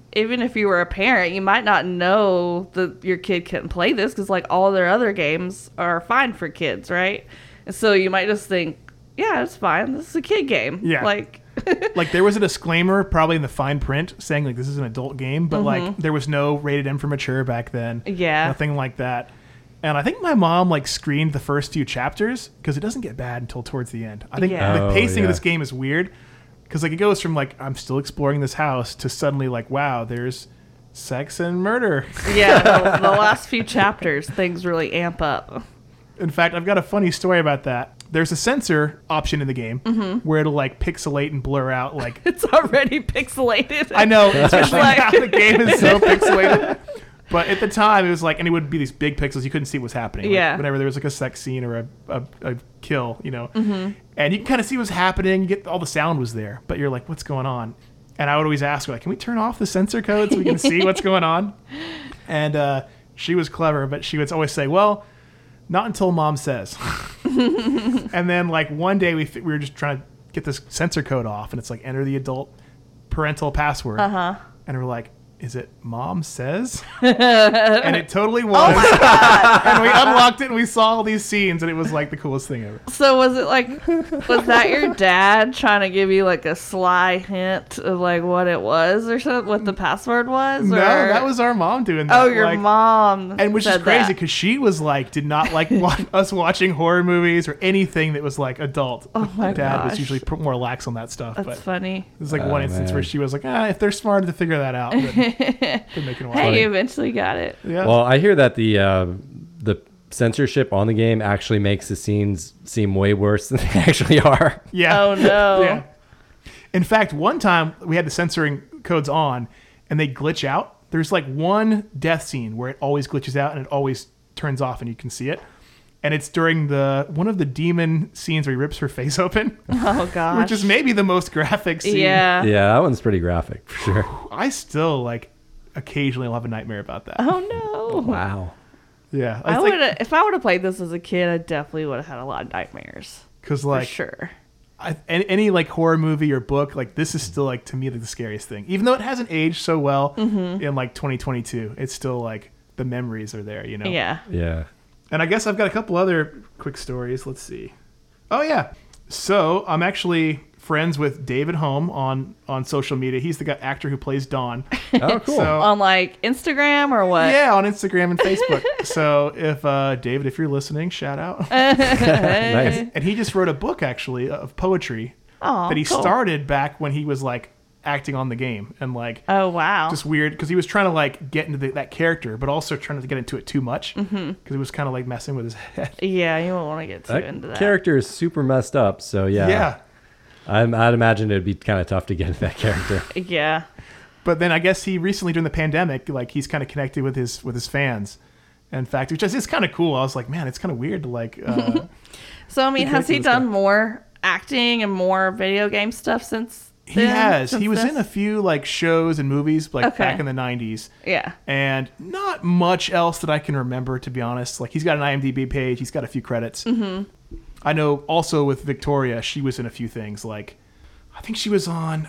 you were a parent, you might not know that your kid couldn't play this because like all their other games are fine for kids, right? And so you might just think, yeah, it's fine. This is a kid game. Yeah. Like Like there was a disclaimer probably in the fine print saying like this is an adult game, but like there was no rated M for mature back then. Yeah. Nothing like that. And I think my mom like screened the first few chapters because it doesn't get bad until towards the end. I think Yeah. the Oh, pacing yeah. of this game is weird because like it goes from like I'm still exploring this house to suddenly like wow, there's sex and murder. yeah, the last few chapters things really amp up. In fact, I've got a funny story about that. There's a censor option in the game where it'll like pixelate and blur out like It's already pixelated. I know, especially Like- now the game is so pixelated. But at the time, it was like, and it would be these big pixels. You couldn't see what was happening. Like, Yeah. whenever there was like a sex scene or a kill, you know. And you can kind of see what's happening. You get all the sound was there, but you're like, what's going on? And I would always ask her, like, can we turn off the censor code so we can see what's going on? And she was clever, but she would always say, well, not until mom says. And then like one day we were just trying to get this censor code off, and it's like enter the adult parental password. Uh-huh. And we're like, is it Mom Says? And it totally was. And we unlocked it and we saw all these scenes and it was like the coolest thing ever. So was it like, was that your dad trying to give you like a sly hint of like what it was or something, what the password was? No, or? that was our mom doing that. Oh, your mom. And which is said crazy that. because she was like, did not like us watching horror movies or anything that was like adult. Oh my Dad was gosh. usually more lax on that stuff. That's but funny. there's like Oh, one instance man. where she was like, if they're smart to figure that out, then they're making a lot. Hey, you eventually got it. Yeah. Well, I hear that the censorship on the game actually makes the scenes seem way worse than they actually are. Yeah. Oh, no. Yeah. In fact, one time we had the censoring codes on and they glitch out. There's like one death scene where it always glitches out and it always turns off and you can see it. And it's during one of the demon scenes where he rips her face open, Oh, gosh. which is maybe the most graphic scene. Yeah. Yeah, that one's pretty graphic for sure. I still like occasionally will have a nightmare about that. Oh, no. Wow. Yeah. I would have, if I would have played this as a kid, I definitely would have had a lot of nightmares. Because For like sure. any like horror movie or book, like this is still like to me like the scariest thing. Even though it hasn't aged so well in like 2022, it's still like the memories are there, you know? Yeah. Yeah. And I guess I've got a couple other quick stories. Let's see. Oh yeah. So I'm actually friends with David Holm on social media. He's the actor who plays Don. Oh, cool. So On like Instagram or what? yeah, on Instagram and Facebook. So if David, if you're listening, shout out. Nice. And he just wrote a book actually of poetry Oh, that he cool. started back when he was like acting on the game and like Oh, wow. just weird because he was trying to like get into that character but also trying to get into it too much because he was kind of like messing with his head. Yeah, you won't want to get too That into that. character is super messed up, so yeah. Yeah. I'd imagine it'd be kind of tough to get into that character. Yeah. But then I guess he recently during the pandemic, like he's kind of connected with his fans. In fact, which is kind of cool. I was like, man, it's kind of weird to like. So, I mean, has he connected with this done guy. more acting and more video game stuff since He then? has. Since He was this? in a few like shows and movies like Okay. back in the 90s. Yeah. And not much else that I can remember, to be honest. Like he's got an IMDb page. He's got a few credits. Mm-hmm. I know also with Victoria, she was in a few things. Like I think she was on.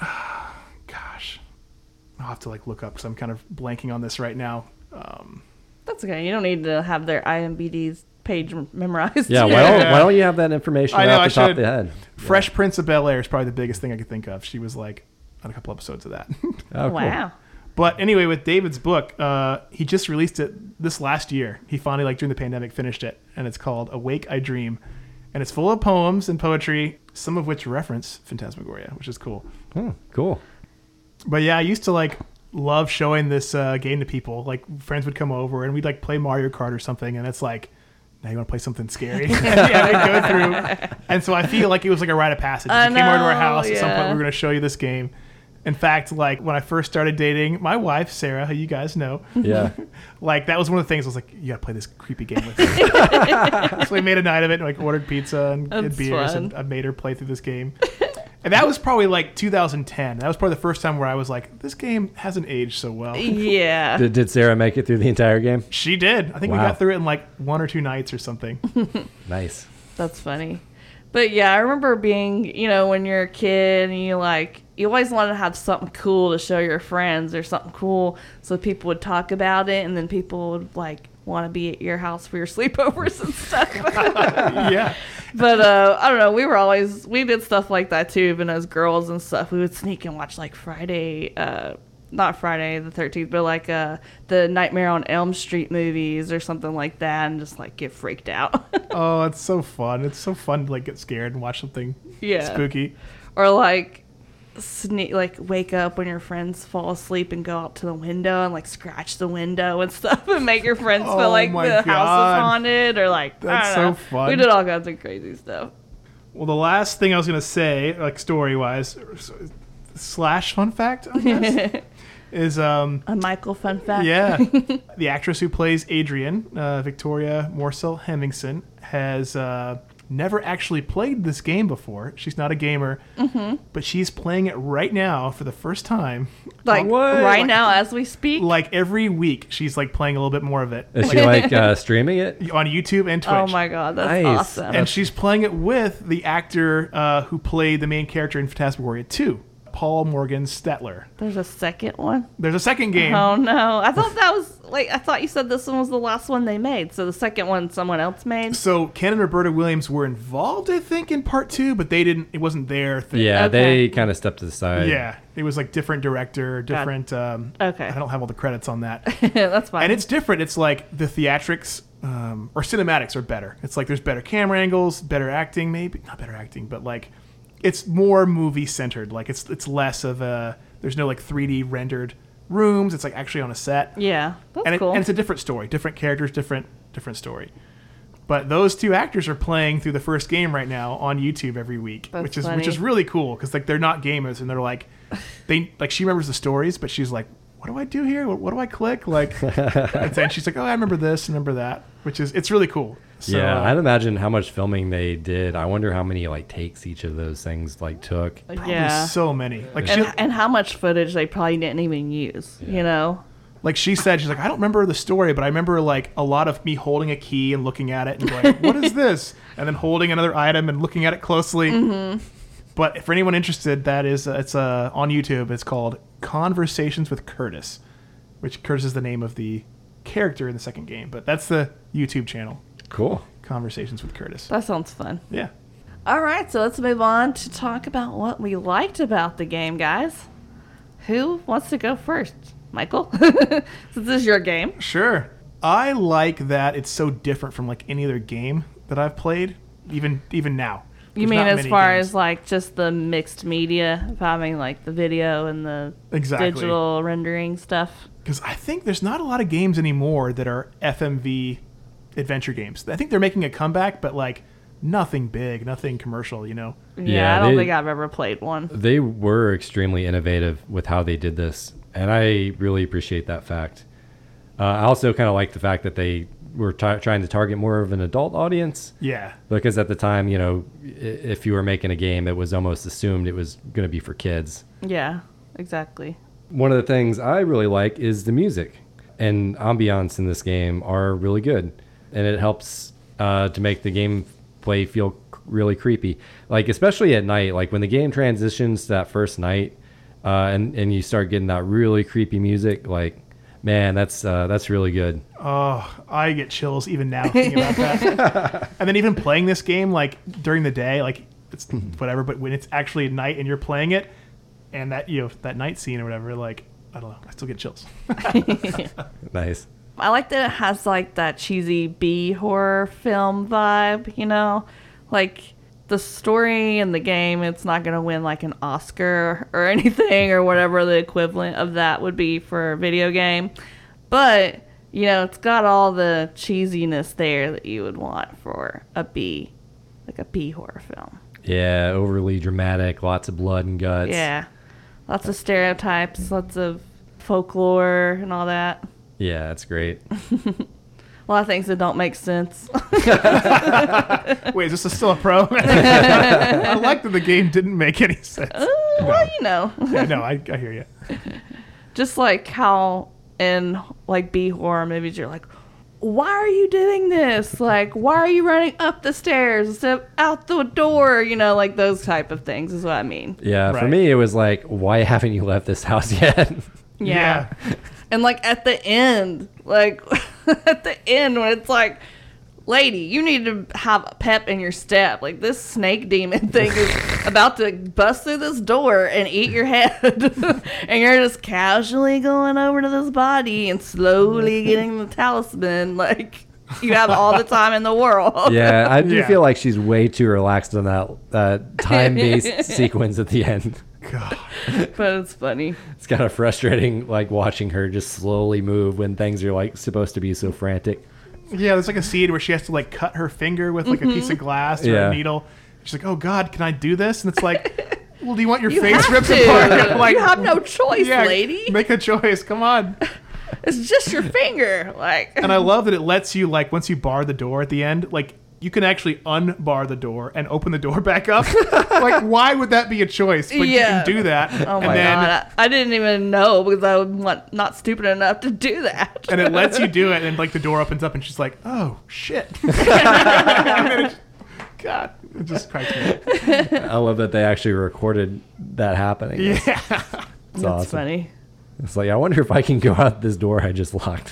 Gosh, I'll have to like look up because I'm kind of blanking on this right now. That's okay. You don't need to have their IMDb's page memorized. Yeah, why don't you have that information I know, off the I top should. of the head? Fresh Prince of Bel Air is probably the biggest thing I could think of. She was like on a couple episodes of that. Oh, cool. Wow. But anyway, with David's book, he just released it this last year. He finally, like during the pandemic, finished it, and it's called Awake I Dream, and it's full of poems and poetry, some of which reference Phantasmagoria, which is cool. Oh, cool. But yeah, I used to like love showing this game to people. Like friends would come over and we'd like play Mario Kart or something, and it's like, now you want to play something scary? Yeah, they go through. And so I feel like it was like a rite of passage. I You came over to our know, house at some point. yeah. We were going to show you this game. In fact, like when I first started dating my wife, Sarah, who you guys know, Yeah. like that was one of the things I was like, you got to play this creepy game with me. So we made a night of it and like ordered pizza and That's beers, fun. and I made her play through this game. And that was probably like 2010. That was probably the first time where I was like, this game hasn't aged so well. Yeah. Did Sarah make it through the entire game? She did. I think we Wow. got through it in like 1 or 2 nights or something. Nice. That's funny. But yeah, I remember being, when you're a kid and you always wanted to have something cool to show your friends or something cool so people would talk about it and then people would like want to be at your house for your sleepovers and stuff. Yeah. But I don't know, we did stuff like that too, even as girls and stuff. We would sneak and watch like not Friday the 13th, but like the Nightmare on Elm Street movies or something like that and just like get freaked out. Oh, it's so fun. It's so fun to like get scared and watch something Yeah. spooky. Or like wake up when your friends fall asleep and go out to the window and like scratch the window and stuff and make your friends Oh feel like my the house God. is haunted or like That's I don't so know. fun. We did all kinds of crazy stuff. Well, the last thing I was going to say, like story-wise, slash fun fact, I guess, is A Michael fun fact. yeah, the actress who plays Adrian, Victoria Morsell Hemmingson, has never actually played this game before. She's not a gamer, but she's playing it right now for the first time. Like What? right Like- now as we speak. Like every week, she's like playing a little bit more of it Is she like streaming it? on YouTube and Twitch. Oh my god, that's Nice. awesome. And she's playing it with the actor who played the main character in Phantasmagoria 2. Paul Morgan Stetler. There's a second one? There's a second game. Oh, no. I thought that was, I thought you said this one was the last one they made. So the second one someone else made? So Ken and Roberta Williams were involved, I think, in part 2, but it wasn't their thing. Yeah, Okay. they kind of stepped to the side. Yeah. It was like different director, different. Okay. I don't have all the credits on that. That's fine. And it's different. It's like the theatrics or cinematics are better. It's like there's better camera angles, better acting, maybe. Not better acting, but like it's more movie centered. Like it's less of a, there's no like 3D rendered rooms. It's like actually on a set. Yeah, that's cool. And it's a different story, different characters, different story. But those two actors are playing through the first game right now on YouTube every week, That's which is funny. really cool because like they're not gamers and they're like she remembers the stories, but she's like, what do I do here? What do I click? Like, and then she's like, oh, I remember this, and remember that, it's really cool. So, Yeah, I'd imagine how much filming they did. I wonder how many like takes each of those things like took. probably Yeah. so many. Like And how much footage they probably didn't even use, you know? like she said, she's like, I don't remember the story, but I remember like a lot of me holding a key and looking at it and going, what is this? And then holding another item and looking at it closely. Mm-hmm. But for anyone interested, that is it's on YouTube. It's called Conversations with Curtis, which Curtis is the name of the character in the second game. But that's the YouTube channel, Cool. Conversations with Curtis. That sounds fun. Yeah. All right, so let's move on to talk about what we liked about the game, guys. Who wants to go first? Michael? Since this is your game. Sure. I like that it's so different from like any other game that I've played, even now. You There's mean not as many far games. as like just the mixed media of having like the video and the Exactly. digital rendering stuff? Because I think there's not a lot of games anymore that are FMV adventure games. I think they're making a comeback, but like nothing big, nothing commercial, you know? Yeah, I don't think I've ever played one. They were extremely innovative with how they did this, and I really appreciate that fact. I also kind of like the fact that they were trying to target more of an adult audience. Yeah. Because at the time, you know, if you were making a game, it was almost assumed it was going to be for kids. Yeah, exactly. One of the things I really like is the music, and ambiance in this game are really good, and it helps to make the gameplay feel really creepy. Like especially at night, like when the game transitions to that first night, and you start getting that really creepy music, like man, that's really good. Oh, I get chills even now thinking about that. And then even playing this game, like during the day, like it's whatever, but when it's actually at night and you're playing it, and that that night scene or whatever, like I don't know, I still get chills. Nice. I like that it has like that cheesy B horror film vibe, you know? Like the story in the game, it's not going to win like an Oscar or anything or whatever the equivalent of that would be for a video game. But, you know, it's got all the cheesiness there that you would want for a B horror film. Yeah, overly dramatic, lots of blood and guts. Yeah. Lots of stereotypes, lots of folklore and all that. Yeah, that's great. A lot of things that don't make sense. Wait, is this still a pro? I like that the game didn't make any sense. Well, you know. Yeah, no, I hear you. Just like how in like B horror movies, you're like, why are you doing this? Like, why are you running up the stairs instead of out the door? You know, like those type of things is what I mean. Yeah, for Right. me, it was like, why haven't you left this house yet? Yeah. And like at the end, like at the end when it's like, lady, you need to have a pep in your step. Like this snake demon thing is about to bust through this door and eat your head. And you're just casually going over to this body and slowly getting the talisman. Like you have all the time in the world. Yeah, I do Yeah. feel like she's way too relaxed on that time-based sequence at the end. God. But it's funny. It's kind of frustrating, like watching her just slowly move when things are like supposed to be so frantic. Yeah, there's like a scene where she has to like cut her finger with like a piece of glass or Yeah. a needle. She's like, "Oh God, can I do this?" And it's like, "Well, do you want your You face have ripped to. apart?" I'm like, You have no choice, yeah, lady. Make a choice. Come on. It's just your finger. Like And I love that it lets you like once you bar the door at the end, like you can actually unbar the door and open the door back up. Like, why would that be a choice? But you Yeah. can do that. Oh and my then, god! I didn't even know because I was not stupid enough to do that. And it lets you do it, and like the door opens up, and she's like, "Oh shit!" And then God, It just cracks me up. I love that they actually recorded that happening. Yeah. It's That's awesome. funny. It's like, I wonder if I can go out this door I just locked.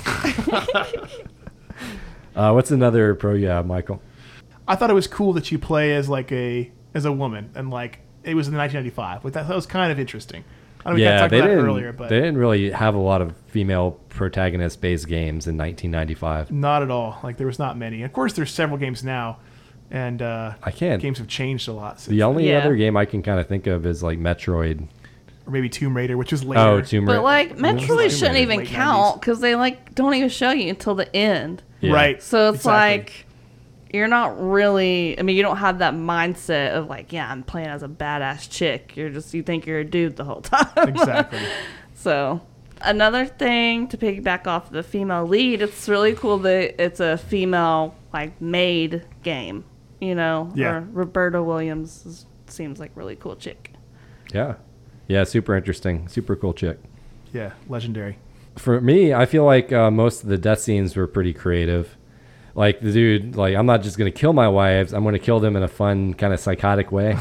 What's another pro you have, Michael? I thought it was cool that you play as as a woman, and like it was in 1995. But that was kind of interesting. I know we kind of talked about that earlier, but they didn't really have a lot of female protagonist-based games in 1995. not at all. Like there was not many. Of course, there's several games now, and I can't. games have changed a lot. Since The only Yeah. other game I can kind of think of is like Metroid. or maybe Tomb Raider, which was later. Oh, Tomb Raider. But like Metroid shouldn't even Late count 90s. because they like don't even show you until the end. Yeah. Right. So it's Exactly. like you're not really. I mean, you don't have that mindset of like, yeah, I'm playing as a badass chick. You think you're a dude the whole time. Exactly. So another thing to piggyback off the female lead, it's really cool that it's a female like made game. You know, Yeah. Or Roberta Williams seems like a really cool chick. Yeah. Yeah, super interesting. Super cool chick. Yeah, legendary. For me, I feel like most of the death scenes were pretty creative. Like the dude, like, I'm not just going to kill my wives. I'm going to kill them in a fun, kind of psychotic way.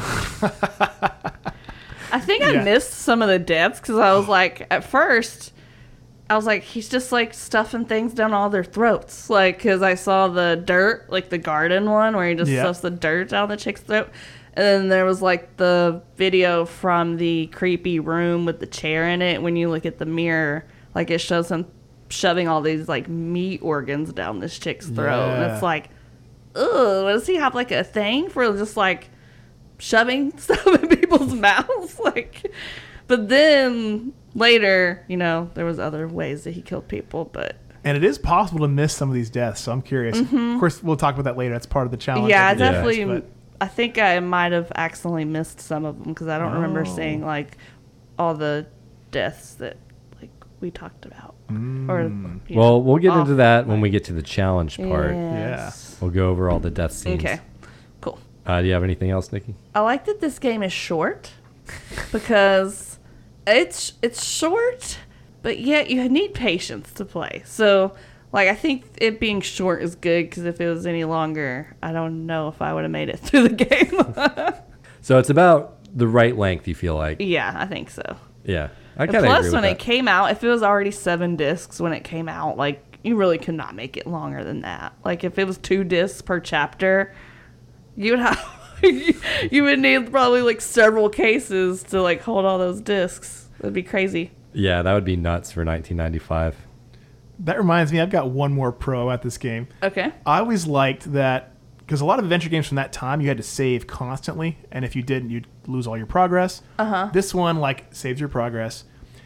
I think I Yeah. missed some of the deaths because I was like, at first, I was like, he's just like stuffing things down all their throats. Like, because I saw the dirt, like the garden one where he just Yeah. stuffs the dirt down the chick's throat. And then there was like the video from the creepy room with the chair in it. When you look at the mirror, like it shows him shoving all these like meat organs down this chick's throat. And Yeah. it's like, ugh, does he have like a thing for just like shoving stuff in people's mouths? Like, but then later, you know, there was other ways that he killed people, but And it is possible to miss some of these deaths, so I'm curious. Of course, we'll talk about that later. That's part of the challenge. yeah, I of these deaths, definitely. but- I think I might have accidentally missed some of them because I don't remember Oh. seeing like all the deaths that like we talked about. Or you know, Well, we'll get off- into that when we get to the challenge part. Yes. We'll go over all the death scenes. Okay. Cool. Do you have anything else, Nikki? I like that this game is short because it's short, but yet you need patience to play. So, like, I think it being short is good because if it was any longer, I don't know if I would have made it through the game. So it's about the right length, you feel like. Yeah, I think so. Yeah. I And kind of agree plus, with when that. it came out, if it was already 7 discs when it came out, like, you really could not make it longer than that. Like, if it was 2 discs per chapter, you would have you would need probably like several cases to like hold all those discs. That'd be crazy. Yeah, that would be nuts for 1995. That reminds me, I've got one more pro at this game. Okay. I always liked that because a lot of adventure games from that time, you had to save constantly, and if you didn't, you'd lose all your progress. This one, like, saves your progress,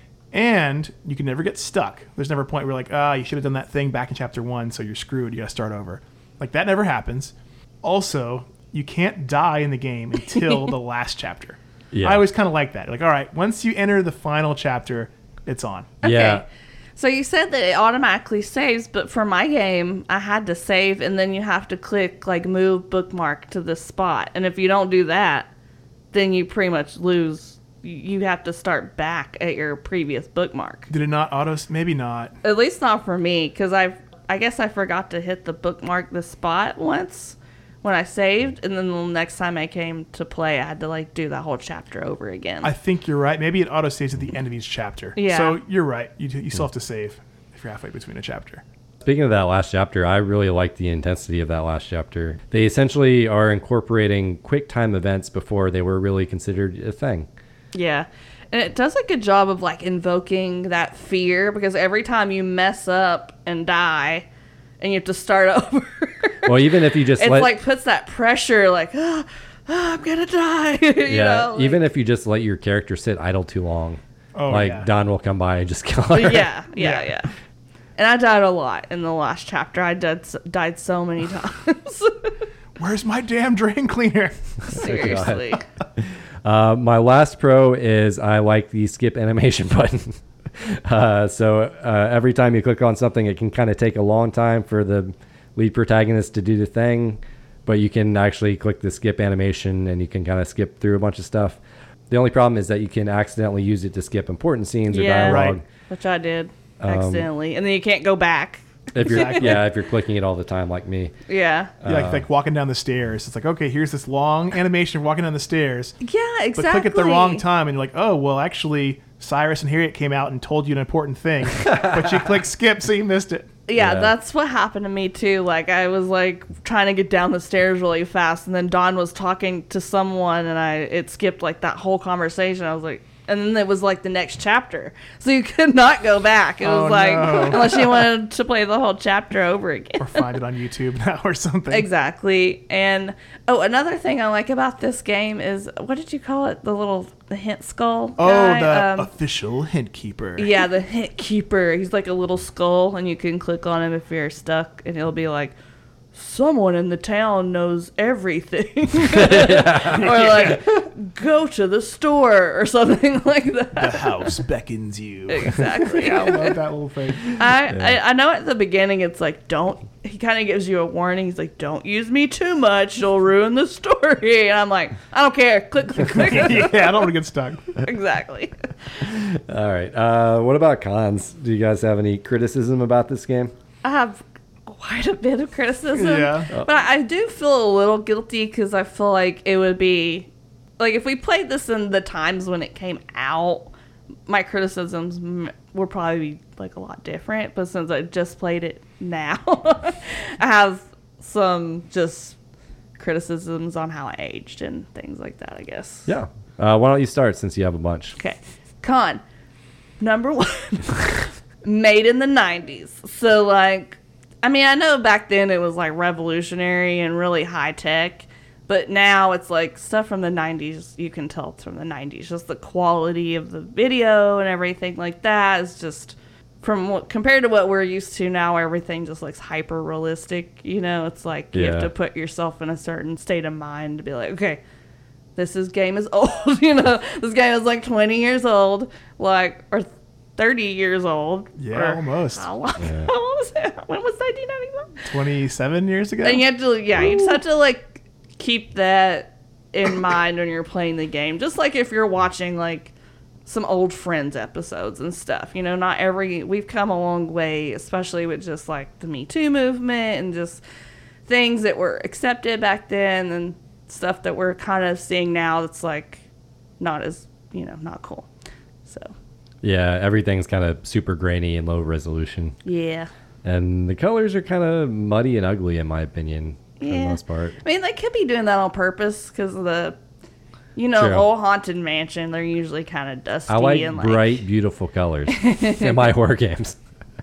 and you can never get stuck. There's never a point where you're like, you should have done that thing back in chapter 1, so you're screwed. You got to start over. Like, that never happens. Also, you can't die in the game until the last chapter. Yeah. I always kind of like that. Like, all right, once you enter the final chapter, it's on. Okay. Yeah. So you said that it automatically saves, but for my game, I had to save, and then you have to click like move bookmark to this spot. And if you don't do that, then you pretty much lose. You have to start back at your previous bookmark. Did it not auto? Maybe not. At least not for me, because I guess I forgot to hit the bookmark the spot once when I saved, and then the next time I came to play, I had to like do that whole chapter over again. I think you're right. Maybe it auto saves at the end of each chapter. Yeah. So you're right. You still have to save if you're halfway between a chapter. Speaking of that last chapter, I really like the intensity of that last chapter. They essentially are incorporating quick time events before they were really considered a thing. Yeah. And it does a good job of like invoking that fear because every time you mess up and die and you have to start over, Well, even if you just it's let like puts that pressure like, I'm going to die. you know? even if you just let your character sit idle too long, Oh, like yeah. Don will come by and just kill her. Yeah. And I died a lot in the last chapter. I died so many times. Where's my damn drain cleaner? Seriously. My last pro is I like the skip animation button. So every time you click on something, it can kind of take a long time for the lead protagonist to do the thing, but you can actually click the skip animation and you can kind of skip through a bunch of stuff. The only problem is that you can accidentally use it to skip important scenes or Yeah. dialogue. Right. Which I did accidentally. And then you can't go back. If you're Exactly. if you're clicking it all the time like me. Yeah. Like walking down the stairs. It's like, okay, here's this long animation of walking down the stairs. Yeah, exactly. But click at the wrong time, and you're like, oh, well, actually, Cyrus and Harriet came out and told you an important thing, but you clicked skip, so you missed it. Yeah, Yeah. that's what happened to me too. Like I was like trying to get down the stairs really fast, and then Dawn was talking to someone, and it skipped like that whole conversation. I was like, and then it was like the next chapter, so you could not go back. It was like no. unless you wanted to play the whole chapter over again. Or find it on YouTube now or something. Exactly. And another thing I like about this game is, what did you call it? The hint skull Oh, guy? the official hint keeper. Yeah, the hint keeper. He's like a little skull, and you can click on him if you're stuck, and it'll be like, someone in the town knows everything. Or like, go to the store, or something like The that. house beckons you. Exactly. Yeah, I love that little thing. I know at the beginning it's like, he kind of gives you a warning. He's like, don't use me too much, you'll ruin the story. And I'm like, I don't care. Click, click, click. Yeah, I don't want to get stuck. Exactly. All right. What about cons? Do you guys have any criticism about this game? I have quite a bit of criticism. Yeah. But I do feel a little guilty because I feel like it would be, like, if we played this in the times when it came out, my criticisms would probably be, like, a lot different. But since I just played it now, I have some just criticisms on how it aged and things like that, I guess. Yeah. Why don't you start since you have a bunch? Okay. Con. Number one. Made in the 90s. So, like, I mean, I know back then it was, like, revolutionary and really high tech. But now it's, like, stuff from the 90s. You can tell it's from the 90s. Just the quality of the video and everything like that is just, compared to what we're used to now, everything just looks hyper realistic. You know, it's like you have to put yourself in a certain state of mind to be like, okay, this game is old. You know, this game is like 20 years old, like, or 30 years old. Yeah, or almost. How long was it? When was 1991? 27 years ago? And you have to, you just have to, like, keep that in mind when you're playing the game. Just like if you're watching, like, some old Friends episodes and stuff. You know, we've come a long way, especially with just, like, the Me Too movement and just things that were accepted back then and stuff that we're kind of seeing now that's, like, not as, not cool. So. Yeah, everything's kind of super grainy and low resolution. Yeah. And the colors are kind of muddy and ugly, in my opinion, for the most part. I mean, they could be doing that on purpose because of the, True. old haunted mansion. They're usually kind of dusty. I like and bright, beautiful colors in my horror games.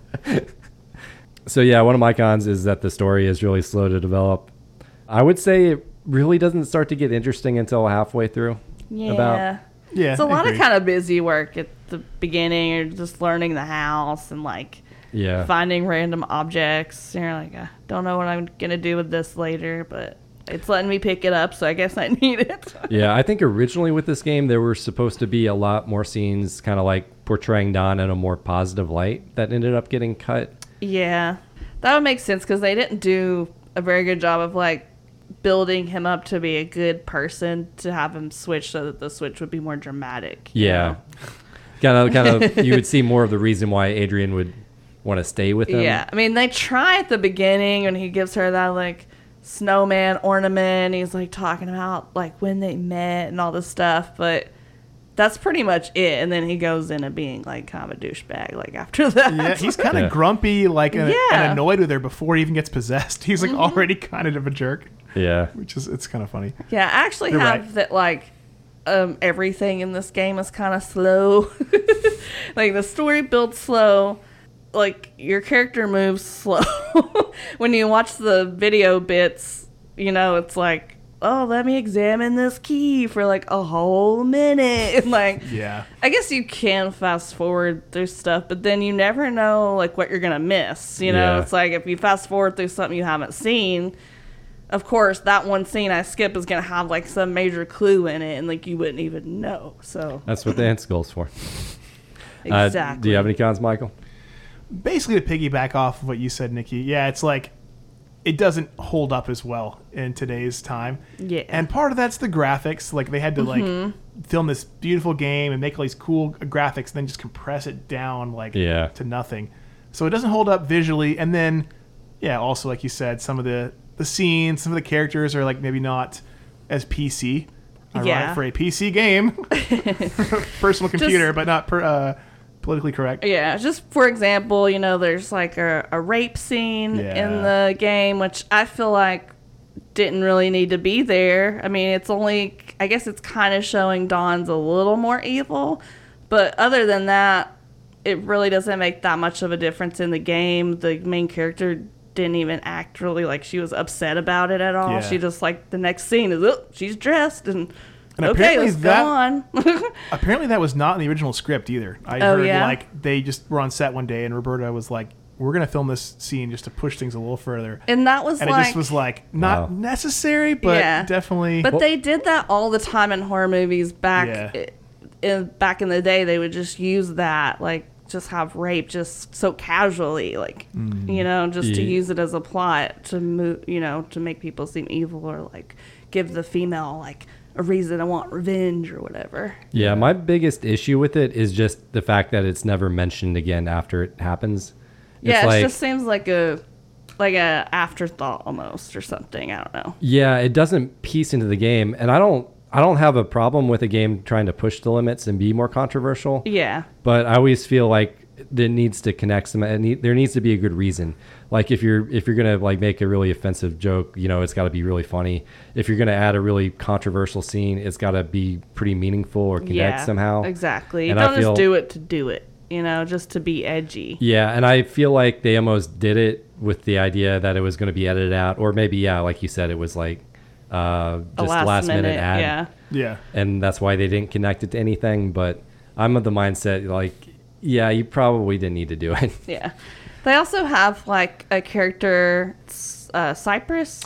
So, yeah, one of my cons is that the story is really slow to develop. I would say it really doesn't start to get interesting until halfway through. Yeah. Yeah, It's a I lot agree. of kind of busy work at the beginning, or just learning the house and, like, Yeah. finding random objects. And you're like, I don't know what I'm going to do with this later, but it's letting me pick it up, so I guess I need it. Yeah, I think originally with this game, there were supposed to be a lot more scenes kind of like portraying Don in a more positive light that ended up getting cut. Yeah, that would make sense because they didn't do a very good job of, like, building him up to be a good person to have him switch so that the switch would be more dramatic. Yeah. Kind of, you would see more of the reason why Adrian would want to stay with him. Yeah, I mean, they try at the beginning when he gives her that, like, snowman ornament. He's, like, talking about, like, when they met and all this stuff, but that's pretty much it. And then he goes into being, like, kind of a douchebag, like, after that. Yeah, he's kind of grumpy, like, and Yeah. annoyed with her before he even gets possessed. He's, like, already kind of a jerk, Yeah. which is, it's kind of funny. Yeah, I actually You're have right. that, like, everything in this game is kind of slow. Like, the story builds slow. Like, your character moves slow. When you watch the video bits, it's like, oh, let me examine this key for, like, a whole minute. And, like, Yeah. I guess you can fast forward through stuff, but then you never know, like, what you're going to miss. Yeah. It's like if you fast forward through something you haven't seen, of course, that one scene I skip is going to have, like, some major clue in it, and, like, you wouldn't even know. So, That's what the hint skull's for. exactly. Do you have any cons, Michael? Basically, to piggyback off of what you said, Nikki, yeah, it's like it doesn't hold up as well in today's time. Yeah. And part of that's the graphics. Like, they had to, like, film this beautiful game and make all these cool graphics and then just compress it down, like, Yeah. to nothing. So it doesn't hold up visually. And then, yeah, also like you said, some of the scenes, some of the characters are like maybe not as PC. Ironic for a PC game. Personal computer, but not politically correct. Yeah, just for example, there's like a rape scene in the game, which I feel like didn't really need to be there. I mean, I guess it's kind of showing Dawn's a little more evil, but other than that, it really doesn't make that much of a difference in the game. The main character didn't even act really like she was upset about it at all. Yeah. She just like the next scene is, she's dressed and okay, let's go on. Apparently that was not in the original script either. I heard like they just were on set one day and Roberta was like, we're going to film this scene just to push things a little further. And that was it just was like not necessary, but definitely. But they did that all the time in horror movies back in the day. They would just use that, like just have rape just so casually, like, just to use it as a plot to move, to make people seem evil or like give the female like a reason to want revenge or whatever. Yeah, my biggest issue with it is just the fact that it's never mentioned again after it happens. Yeah, it just seems like a afterthought almost or something. I don't know. Yeah, it doesn't piece into the game, and I don't have a problem with a game trying to push the limits and be more controversial. Yeah. But I always feel like it needs to connect some, and there needs to be a good reason. Like if you're gonna like make a really offensive joke, it's got to be really funny. If you're gonna add a really controversial scene, it's got to be pretty meaningful or connect somehow. Exactly. And don't just do it to do it. Just to be edgy. Yeah, and I feel like they almost did it with the idea that it was going to be edited out, or maybe like you said, it was like just last minute ad. Yeah. And that's why they didn't connect it to anything. But I'm of the mindset like, you probably didn't need to do it. Yeah. They also have like a character, Cyrus.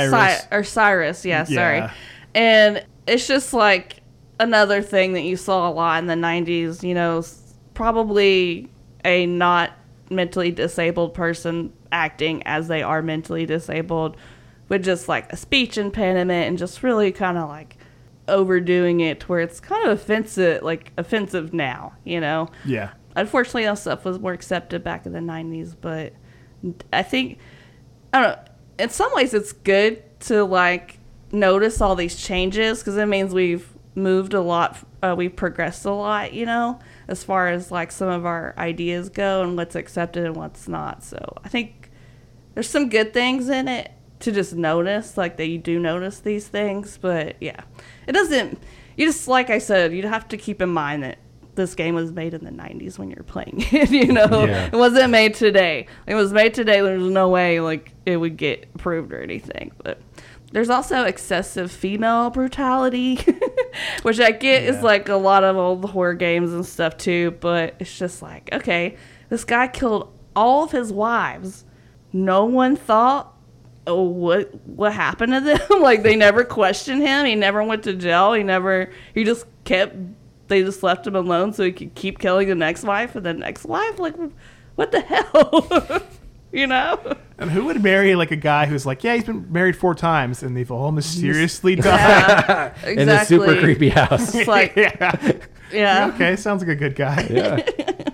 Yeah, sorry. And it's just like another thing that you saw a lot in the 90s. Probably a not mentally disabled person acting as they are mentally disabled with just like a speech impediment and just really kind of like overdoing it to where it's kind of offensive now, Yeah. Unfortunately, that stuff was more accepted back in the 90s, but I think, I don't know, in some ways it's good to like notice all these changes because it means we've moved a lot, we've progressed a lot, as far as like some of our ideas go and what's accepted and what's not. So I think there's some good things in it to just notice, like that you do notice these things. But yeah, it doesn't, like I said, you'd have to keep in mind that this game was made in the 90s when you're playing it, It wasn't made today. It was made today. There's no way like it would get approved or anything. But there's also excessive female brutality, which I get is like a lot of old horror games and stuff too, but it's just like, okay, this guy killed all of his wives. No one thought, what happened to them? Like they never questioned him. He never went to jail. They just left him alone so he could keep killing the next wife and the next wife. Like, what the hell? And who would marry like a guy who's like, he's been married 4 times and they've all mysteriously died? Yeah, exactly. In a super creepy house. It's like, yeah. Okay, sounds like a good guy. Yeah.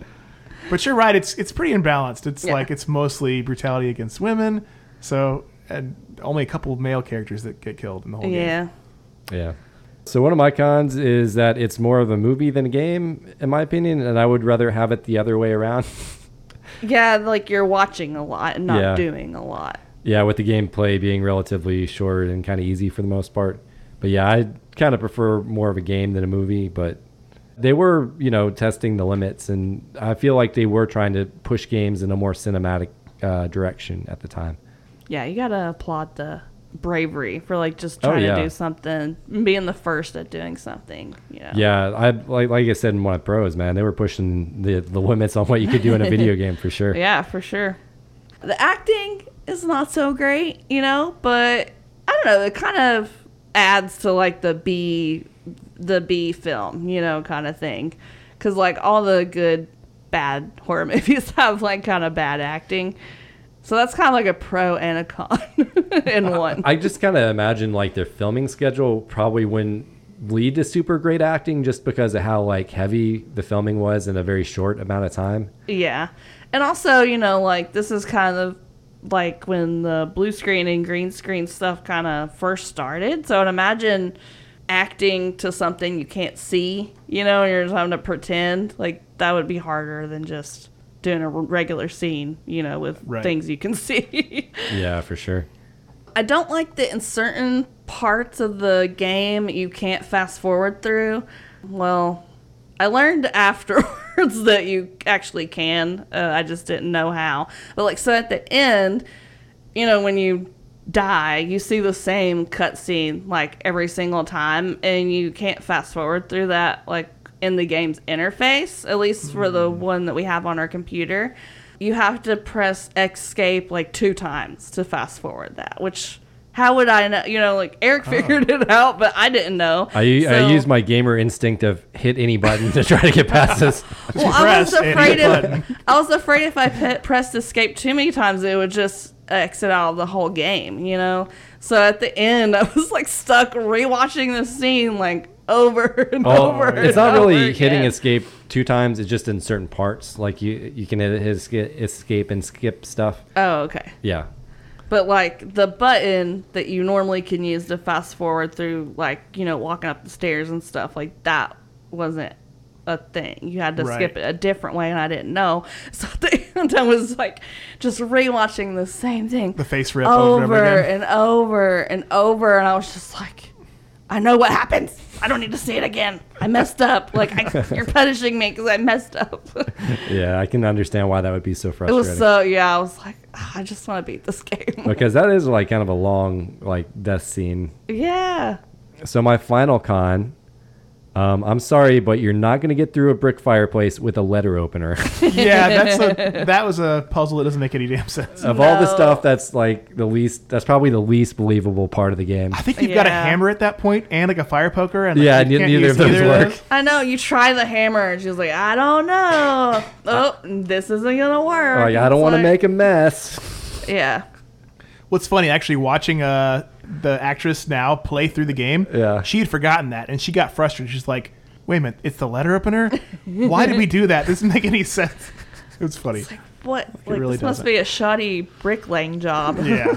But you're right. It's pretty imbalanced. It's like it's mostly brutality against women. So and only a couple of male characters that get killed in the whole game. Yeah. So one of my cons is that it's more of a movie than a game, in my opinion, and I would rather have it the other way around. Yeah, like you're watching a lot and not doing a lot. Yeah, with the gameplay being relatively short and kind of easy for the most part. But yeah, I kind of prefer more of a game than a movie, but they were, testing the limits, and I feel like they were trying to push games in a more cinematic direction at the time. Yeah, you gotta applaud the bravery for like just trying to do something, being the first at doing something. Yeah, I like I said in one of Pros, man, they were pushing the limits on what you could do in a video game for sure. Yeah, for sure. The acting is not so great, but I don't know, it kind of adds to like the B film, kind of thing, because like all the good bad horror movies have like kind of bad acting. So that's kind of like a pro and a con in one. I just kind of imagine like their filming schedule probably wouldn't lead to super great acting just because of how like heavy the filming was in a very short amount of time. Yeah. And also, you know, like this is kind of like when the blue screen and green screen stuff kind of first started. So I'd imagine acting to something you can't see, you know, and you're just having to pretend, like that would be harder than just doing a regular scene, you know, with things you can see. Yeah, for sure. I don't like that in certain parts of the game you can't fast forward through. Well, I learned afterwards that you actually can. I just didn't know how. But like, so at the end, you know, when you die, you see the same cutscene like every single time, and you can't fast forward through that like in the game's interface, at least for the one that we have on our computer. You have to press escape like 2 times to fast forward that, which how would I know? You know, like Eric figured it out, but I didn't know. I use my gamer instinct of hit any button to try to get past this. Well, I was afraid if I pressed escape too many times, it would just exit out of the whole game, you know? So at the end, I was like stuck rewatching the scene like over and over. It's not really hitting again. escape 2 times. It's just in certain parts. Like you can hit escape and skip stuff. Oh, okay. Yeah. But like the button that you normally can use to fast forward through, like, you know, walking up the stairs and stuff, like that wasn't a thing. You had to skip it a different way, and I didn't know. So at the end, I was like just rewatching the same thing, the face rip over and over and over, and I was just like, I know what happens. I don't need to see it again. I messed up. Like you're punishing me because I messed up. Yeah, I can understand why that would be so It frustrating. was so, yeah, I was like, I just want to beat this game. Because that is like kind of a long like death scene. Yeah. So my final con, I'm sorry, but you're not going to get through a brick fireplace with a letter opener. Yeah, that was a puzzle that doesn't make any damn sense. Of all the stuff, that's like that's probably the least believable part of the game. I think you've got a hammer at that point and like a fire poker. And yeah, you can't neither use of those either work. those. I know, you try the hammer, and she's like, I don't know. Oh, this isn't going to work. Like, I don't want to make a mess. Yeah. What's funny, actually, watching the actress now play through the game, she had forgotten that, and she got frustrated. She's like, wait a minute, it's the letter opener? Why did we do that? This doesn't make any sense. It was funny. It's like, what? Like, really this must be a shoddy bricklaying job. Yeah.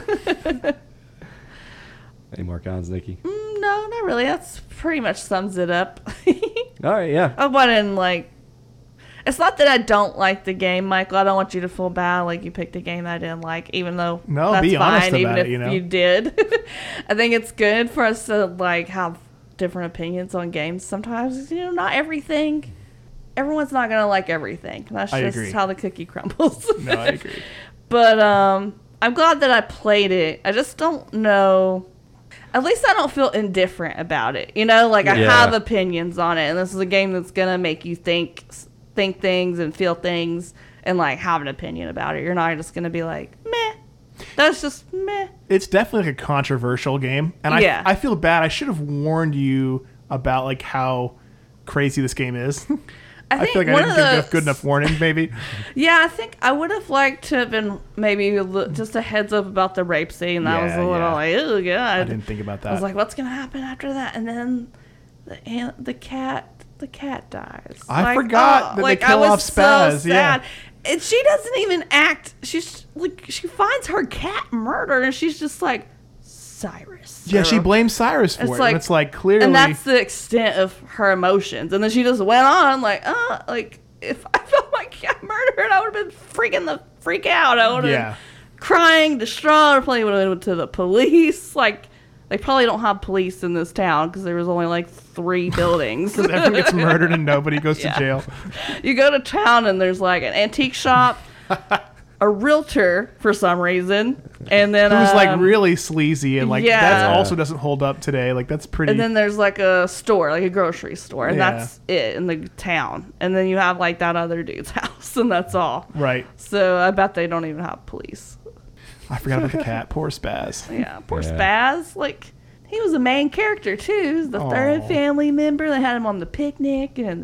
Any more cons, Nikki? No, not really. That's pretty much sums it up. All right, yeah. I wouldn't, like... It's not that I don't like the game, Michael. I don't want you to feel bad like you picked a game that I didn't like, even though that's be fine, honest about even it, if you know? you did. I think it's good for us to like have different opinions on games sometimes. You know, not everything. Everyone's not going to like everything. That's just agree. how the cookie crumbles. No, I agree. But I'm glad that I played it. I just don't know. At least I don't feel indifferent about it. You know, like I have opinions on it, and this is a game that's going to make you think things and feel things and like have an opinion about it. You're not just going to be like, meh. That's just meh. It's definitely like a controversial game, and I feel bad. I should have warned you about like how crazy this game is. I feel like I didn't give good enough warning, maybe. Yeah, I think I would have liked to have been maybe just a heads up about the rape scene. That was a little like, oh god. I didn't think about that. I was like, what's gonna happen after that? And then the cat dies. I forgot that they kill off Spaz. So sad. And she doesn't even act. She's like, she finds her cat murdered, and she's just like, Cyrus. Yeah, she blames Cyrus for it. Like, and it's like clearly, and that's the extent of her emotions. And then she just went on like, if I felt my cat murdered, I would have been freak out. I would have been crying, distraught. I probably would have went to the police. Like, they probably don't have police in this town because there was only like 3 buildings. Because everyone gets murdered and nobody goes to jail. You go to town and there's like an antique shop, a realtor for some reason, and then who's like really sleazy and like that also doesn't hold up today. Like that's pretty. And then there's like a store, like a grocery store, and that's it in the town. And then you have like that other dude's house, and that's all. Right. So I bet they don't even have police. I forgot about the cat. Poor Spaz. Yeah, poor Spaz. Like, he was a main character too. He was the third family member. They had him on the picnic and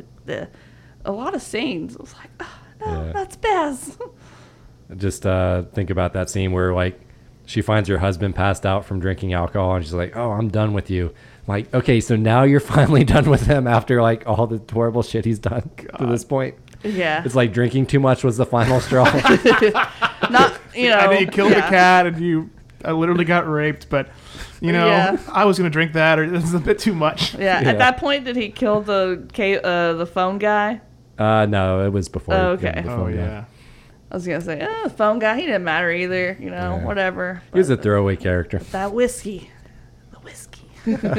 a lot of scenes. It was like, oh, no, not Spaz. Just think about that scene where like she finds her husband passed out from drinking alcohol, and she's like, "Oh, I'm done with you." Like, okay, so now you're finally done with him after like all the horrible shit he's done to this point. Yeah. It's like drinking too much was the final straw. Not, you know. I know you killed the cat and I literally got raped, but Yeah. I was gonna drink that, or this is a bit too much. Yeah. Yeah. At that point, did he kill the phone guy? No, it was before. Oh, he killed okay. the Oh phone guy. yeah. I was gonna say, the phone guy. He didn't matter either. Yeah. Whatever. He was a But throwaway character. that whiskey. The whiskey.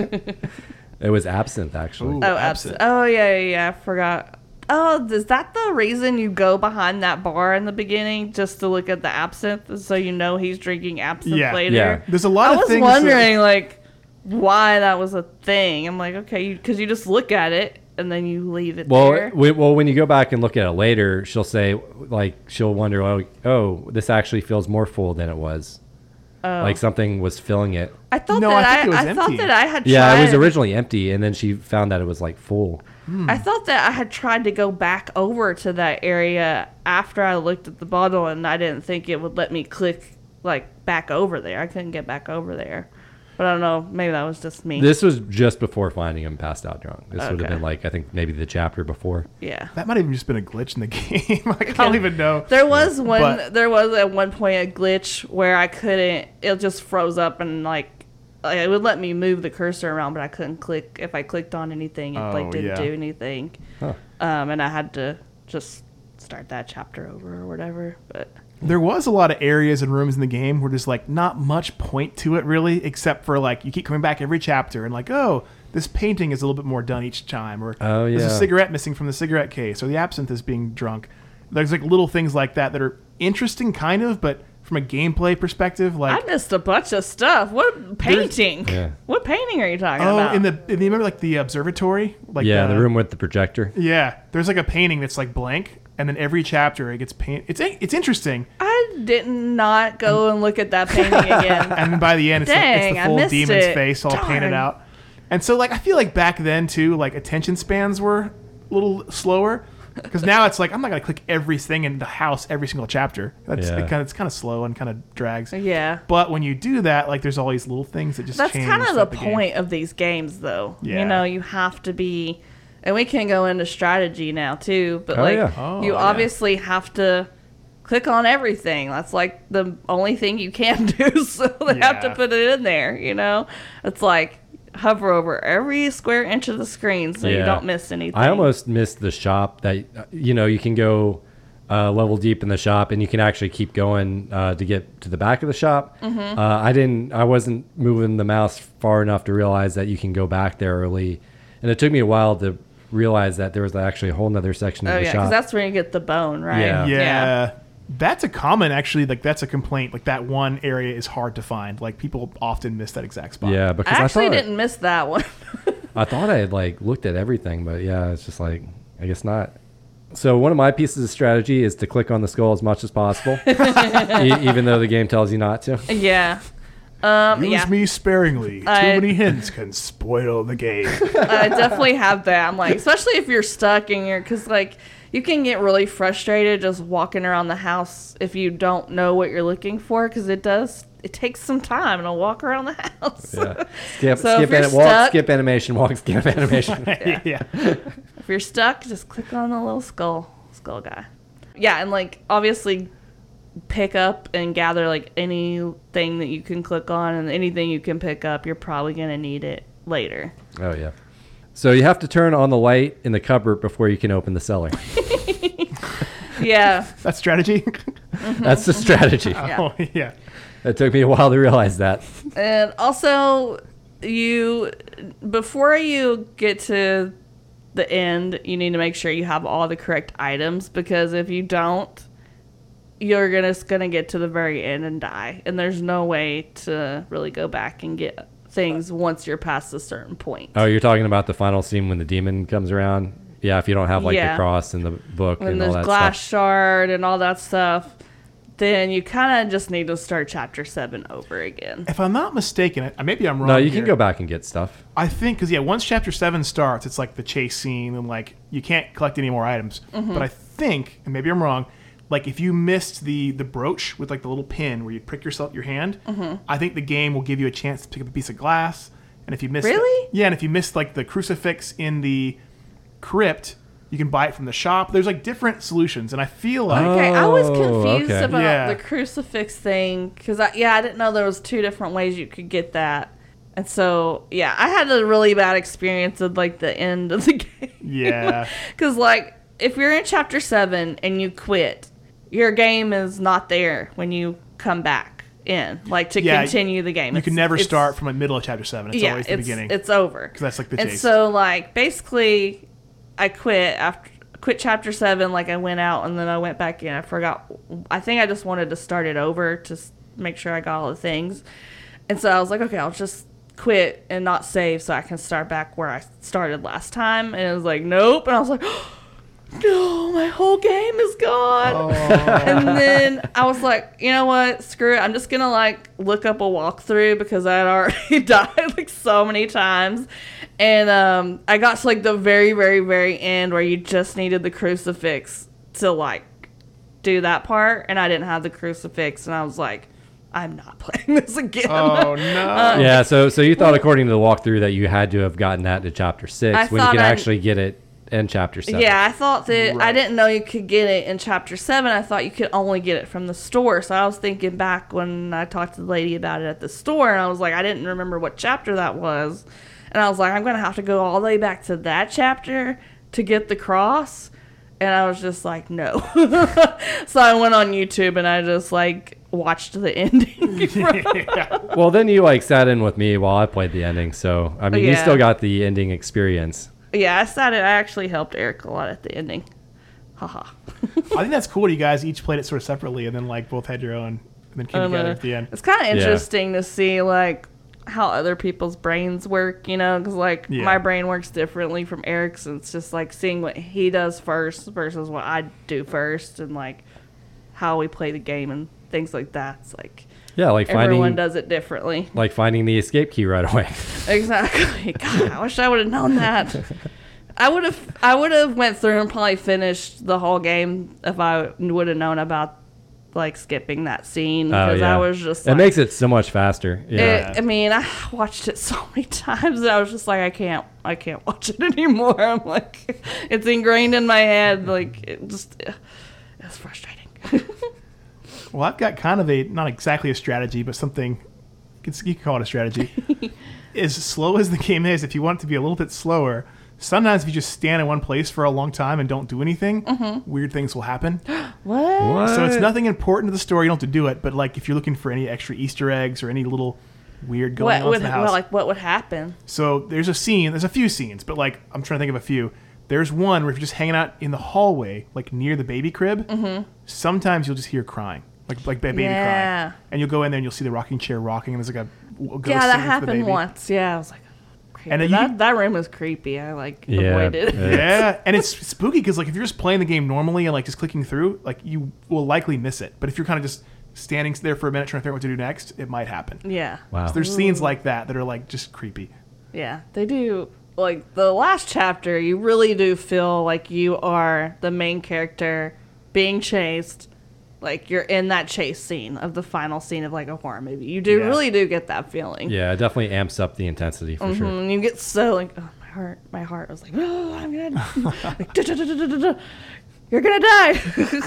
It was absinthe, actually. Ooh. Oh, Absinthe. Oh, yeah. I forgot. Oh, is that the reason you go behind that bar in the beginning just to look at the absinthe, so you know he's drinking absinthe Yeah. later? Yeah. There's a lot I of was things. wondering, like, why that was a thing. I'm like, okay, because you just look at it and then you leave it there. When you go back and look at it later, she'll say, like, she'll wonder, oh, this actually feels more full than it was. Oh. Like something was filling it. I thought No, that I think it was I thought empty. that I had Yeah, tried, it was originally empty, and then she found that it was like full. I thought that I had tried to go back over to that area after I looked at the bottle, and I didn't think it would let me click like back over there. I couldn't get back over there, but I don't know. Maybe that was just me. This was just before finding him passed out drunk. This would have Okay. been like, I think maybe the chapter before. Yeah. That might have even just been a glitch in the game. Like, I don't even know. There was But- there was at one point a glitch where I couldn't. It just froze up and like it would let me move the cursor around, but I couldn't click. If I clicked on anything, it like Oh, didn't yeah. do anything. Huh. And I had to just start that chapter over or whatever. But There was a lot of areas and rooms in the game where there's like not much point to it really, except for like you keep coming back every chapter and like, oh, this painting is a little bit more done each time, or Oh, there's a yeah. cigarette missing from the cigarette case, or the absinthe is being drunk. There's like little things like that that are interesting, kind of, but from a gameplay perspective, like I missed a bunch of stuff. What painting? Yeah. What painting are you talking oh, about? in the remember like the observatory, like Yeah, the room with the projector. Yeah, there's like a painting that's like blank, and then every chapter it gets paint. It's interesting, I did not go and look at that painting again. and then by the end, it's Dang, the I full missed demon's it. face all painted Darn. out. And so, like, I feel like back then too, like attention spans were a little slower, because now it's like I'm not gonna click everything in the house every single chapter. That's Yeah. it's kind of slow and kind of drags. Yeah. But when you do that, like, there's all these little things that just That's change. kind of the throughout game. point of these games, though. Yeah. You know, you have to be, and we can go into strategy now too. But Oh, like, yeah. Oh, you yeah. obviously have to click on everything. That's like the only thing you can do. So they have to Yeah. put it in there. You know, it's like hover over every square inch of the screen so you Yeah. don't miss anything. I almost missed the shop that, you can go level deep in the shop and you can actually keep going to get to the back of the shop. Mm-hmm. I wasn't moving the mouse far enough to realize that you can go back there early. And it took me a while to realize that there was actually a whole nother section of Oh the yeah, because shop. that's where you get the bone, right? Yeah. Yeah. That's a common, actually, like, that's a complaint. Like, that one area is hard to find. Like, people often miss that exact spot. Yeah, because I actually thought, didn't miss that one. I thought I had like looked at everything, but yeah, it's just like, I guess not. So one of my pieces of strategy is to click on the skull as much as possible, even though the game tells you not to. Yeah. Use Yeah. me sparingly. Too many hints can spoil the game. I definitely have that. I'm like, especially if you're stuck and because like you can get really frustrated just walking around the house if you don't know what you're looking for because it takes some time to walk around the house. Yeah. Skip, So if skip, you're walk, stuck- skip animation, walk, skip animation. Yeah. If you're stuck, just click on the little skull guy. Yeah, and like obviously pick up and gather like anything that you can click on and anything you can pick up, you're probably gonna need it later. Oh yeah. So you have to turn on the light in the cupboard before you can open the cellar. Yeah. That's strategy. That's the strategy. Oh, yeah. It took me a while to realize that. And also, before you get to the end, you need to make sure you have all the correct items because if you don't, you're just gonna get to the very end and die. And there's no way to really go back and get things once you're past a certain point. Oh, you're talking about the final scene when the demon comes around? Yeah, if you don't have like Yeah. the cross and the book When and all there's that glass stuff. shard and all that stuff, then you kind of just need to start chapter 7 over again. If I'm not mistaken, maybe I'm wrong. No, you here. can go back and get stuff. I think, because, once chapter 7 starts, it's like the chase scene, and like you can't collect any more items. Mm-hmm. But I think, and maybe I'm wrong, like if you missed the brooch with like the little pin where you prick your hand, Mm-hmm. I think the game will give you a chance to pick up a piece of glass And if you miss Really? and if you miss like the crucifix in the crypt, you can buy it from the shop. There's like different solutions, and I feel like Okay, I was Oh, confused okay. about Yeah. the crucifix thing because I didn't know there was 2 different ways you could get that, and so I had a really bad experience at like the end of the game. Yeah. Because like if you're in chapter 7 and you quit, your game is not there when you come back in, like to continue the game. You can never start from the middle of chapter 7. It's always the beginning. It's over. 'Cause that's like the And chase. so like basically, I quit chapter 7. Like I went out and then I went back in. I forgot. I think I just wanted to start it over to make sure I got all the things. And so I was like, okay, I'll just quit and not save so I can start back where I started last time. And it was like, nope. And I was like, no, my whole game is gone. And then I was like, you know what? Screw it. I'm just going to like look up a walkthrough because I had already died like so many times. And I got to like the very, very, very end where you just needed the crucifix to like do that part. And I didn't have the crucifix. And I was like, I'm not playing this again. Oh, no. Yeah, so you thought according to the walkthrough that you had to have gotten that to chapter 6 I when you thought could I- actually get it in chapter 7. Yeah, I thought that I Right. didn't know you could get it in chapter 7. I thought you could only get it from the store. So I was thinking back when I talked to the lady about it at the store, and I was like, I didn't remember what chapter that was. And I was like, I'm going to have to go all the way back to that chapter to get the cross. And I was just like, no. So I went on YouTube and I just like watched the ending. Well, then you like sat in with me while I played the ending. So, I mean, you Yeah. still got the ending experience. Yeah, I actually helped Eric a lot at the ending. Haha. I think that's cool. You guys each played it sort of separately and then like both had your own and then came together at the end. It's kind of interesting to see like how other people's brains work, you know, because like Yeah. my brain works differently from Eric's, and it's just like seeing what he does first versus what I do first, and like how we play the game and things like that. It's like Yeah, like everyone finding does it differently. like finding the escape key right away. Exactly. God, I wish I would have known that. I would have went through and probably finished the whole game if I would have known about like skipping that scene, because I was just it like, makes it so much faster. Yeah. I mean, I watched it so many times and I was just like, I can't watch it anymore. I'm like, it's ingrained in my head. Like, it's frustrating. Well, I've got kind of not exactly a strategy, but something, you can call it a strategy. As slow as the game is, if you want it to be a little bit slower, sometimes if you just stand in one place for a long time and don't do anything, weird things will happen. What? What? So it's nothing important to the story. You don't have to do it, but like if you're looking for any extra Easter eggs or any little weird going on in the house. What would happen? So there's a few scenes, but like I'm trying to think of a few. There's one where if you're just hanging out in the hallway, like near the baby crib, sometimes you'll just hear crying, like baby Yeah. crying, and you'll go in there and you'll see the rocking chair rocking, and there's like a ghost Yeah, that singing to the happened baby. once. Yeah, I was like, creepy. And then that room was creepy. I like Yeah. avoided it. Yeah, and it's spooky because like if you're just playing the game normally and like just clicking through, like you will likely miss it. But if you're kind of just standing there for a minute trying to figure out what to do next, it might happen. Yeah. Wow. So there's scenes like that are like just creepy. Yeah, they do. Like, the last chapter, you really do feel like you are the main character being chased. Like, you're in that chase scene of the final scene of, like, a horror movie. You do Yeah. really do get that feeling. Yeah, it definitely amps up the intensity for sure. And you get so, like, oh, my heart was like, oh, I'm gonna, like, da-da-da-da-da-da. You're gonna die.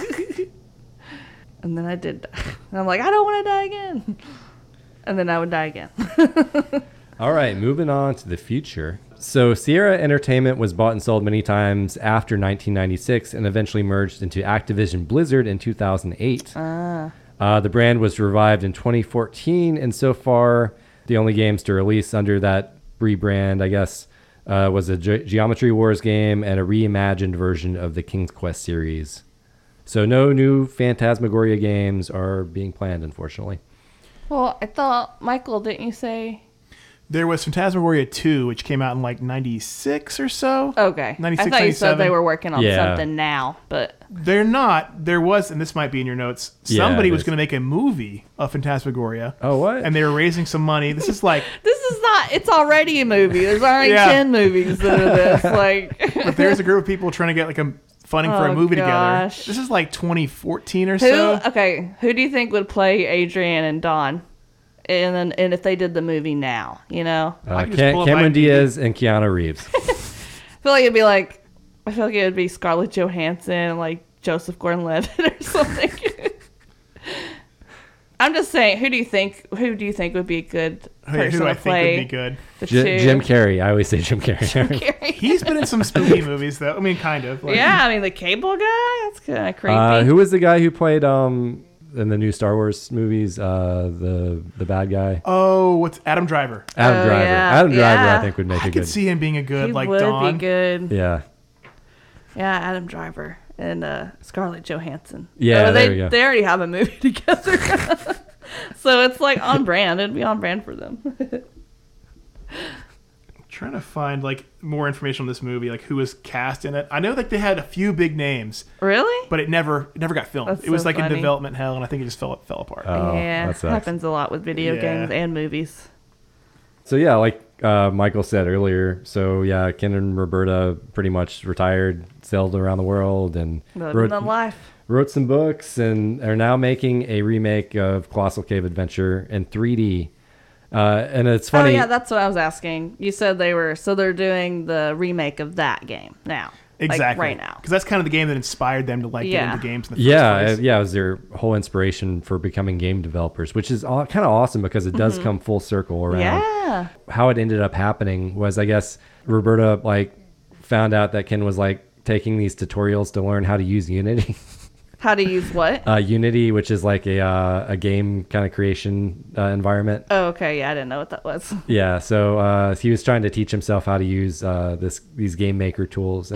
And then I did die. And I'm like, I don't want to die again. And then I would die again. All right, moving on to the future. So Sierra Entertainment was bought and sold many times after 1996 and eventually merged into Activision Blizzard in 2008. The brand was revived in 2014, and so far the only games to release under that rebrand, I guess, was a Geometry Wars game and a reimagined version of the King's Quest series. So no new Phantasmagoria games are being planned, unfortunately. Well, I thought, Michael, didn't you say? There was Phantasmagoria 2, which came out in like 96 or so. Okay. 96, I thought you said 97. they were working on Yeah. something now, but They're not. There was, and this might be in your notes, Yeah, somebody it was is. going to make a movie of Phantasmagoria. Oh, what? And they were raising some money. This is like, this is not, it's already a movie. There's already Yeah. 10 movies that are this. Like, but there's a group of people trying to get like a funding for a Oh, movie gosh. together. This is like 2014 or who so. do you think would play Adrian and Dawn and if they did the movie now, you know, I can just pull up Cameron IMDb. Diaz and Keanu Reeves. I feel like it would be Scarlett Johansson, like Joseph Gordon-Levitt or something. I'm just saying, who do you think would be a good person Who do I to think play would be good? the two? Jim Carrey. I always say Jim Carrey. He's been in some spooky movies, though. I mean, kind of. Like, Yeah, I mean the Cable guy. That's kind of creepy. Who was the guy who played in the new Star Wars movies? The bad guy. Oh, what's Adam Driver? Adam Driver. yeah, Adam Driver, yeah. I think would make I a could good. see him being a good, He like, would Dawn. be good. Yeah. Yeah, Adam Driver and Scarlett Johansson. Yeah, Oh, there we go. They already have a movie together, so it's like on brand. It'd be on brand for them. Trying to find, like, more information on this movie, like, who was cast in it. I know, like, they had a few big names, Really? but it never got filmed. That's It was, so like, funny. in development hell, and I think it just fell apart. Oh, Yeah, that sucks. happens a lot with video Yeah. games and movies. So yeah, like Michael said earlier. So yeah, Ken and Roberta pretty much retired, sailed around the world, and Living the life. wrote some books, and are now making a remake of Colossal Cave Adventure in 3D. And it's Oh funny. yeah, that's what I was asking. You said they're doing the remake of that game now. Exactly. Like right now. Because that's kind of the game that inspired them to, like, get Yeah. into games in the first Yeah, place. yeah, it was their whole inspiration for becoming game developers, which is kind of awesome because it does come full circle around. Yeah. How it ended up happening was, I guess, Roberta like found out that Ken was like taking these tutorials to learn how to use Unity. How to use what? Unity, which is like a game kind of creation environment. Oh, okay. Yeah, I didn't know what that was. Yeah, so he was trying to teach himself how to use these game maker tools,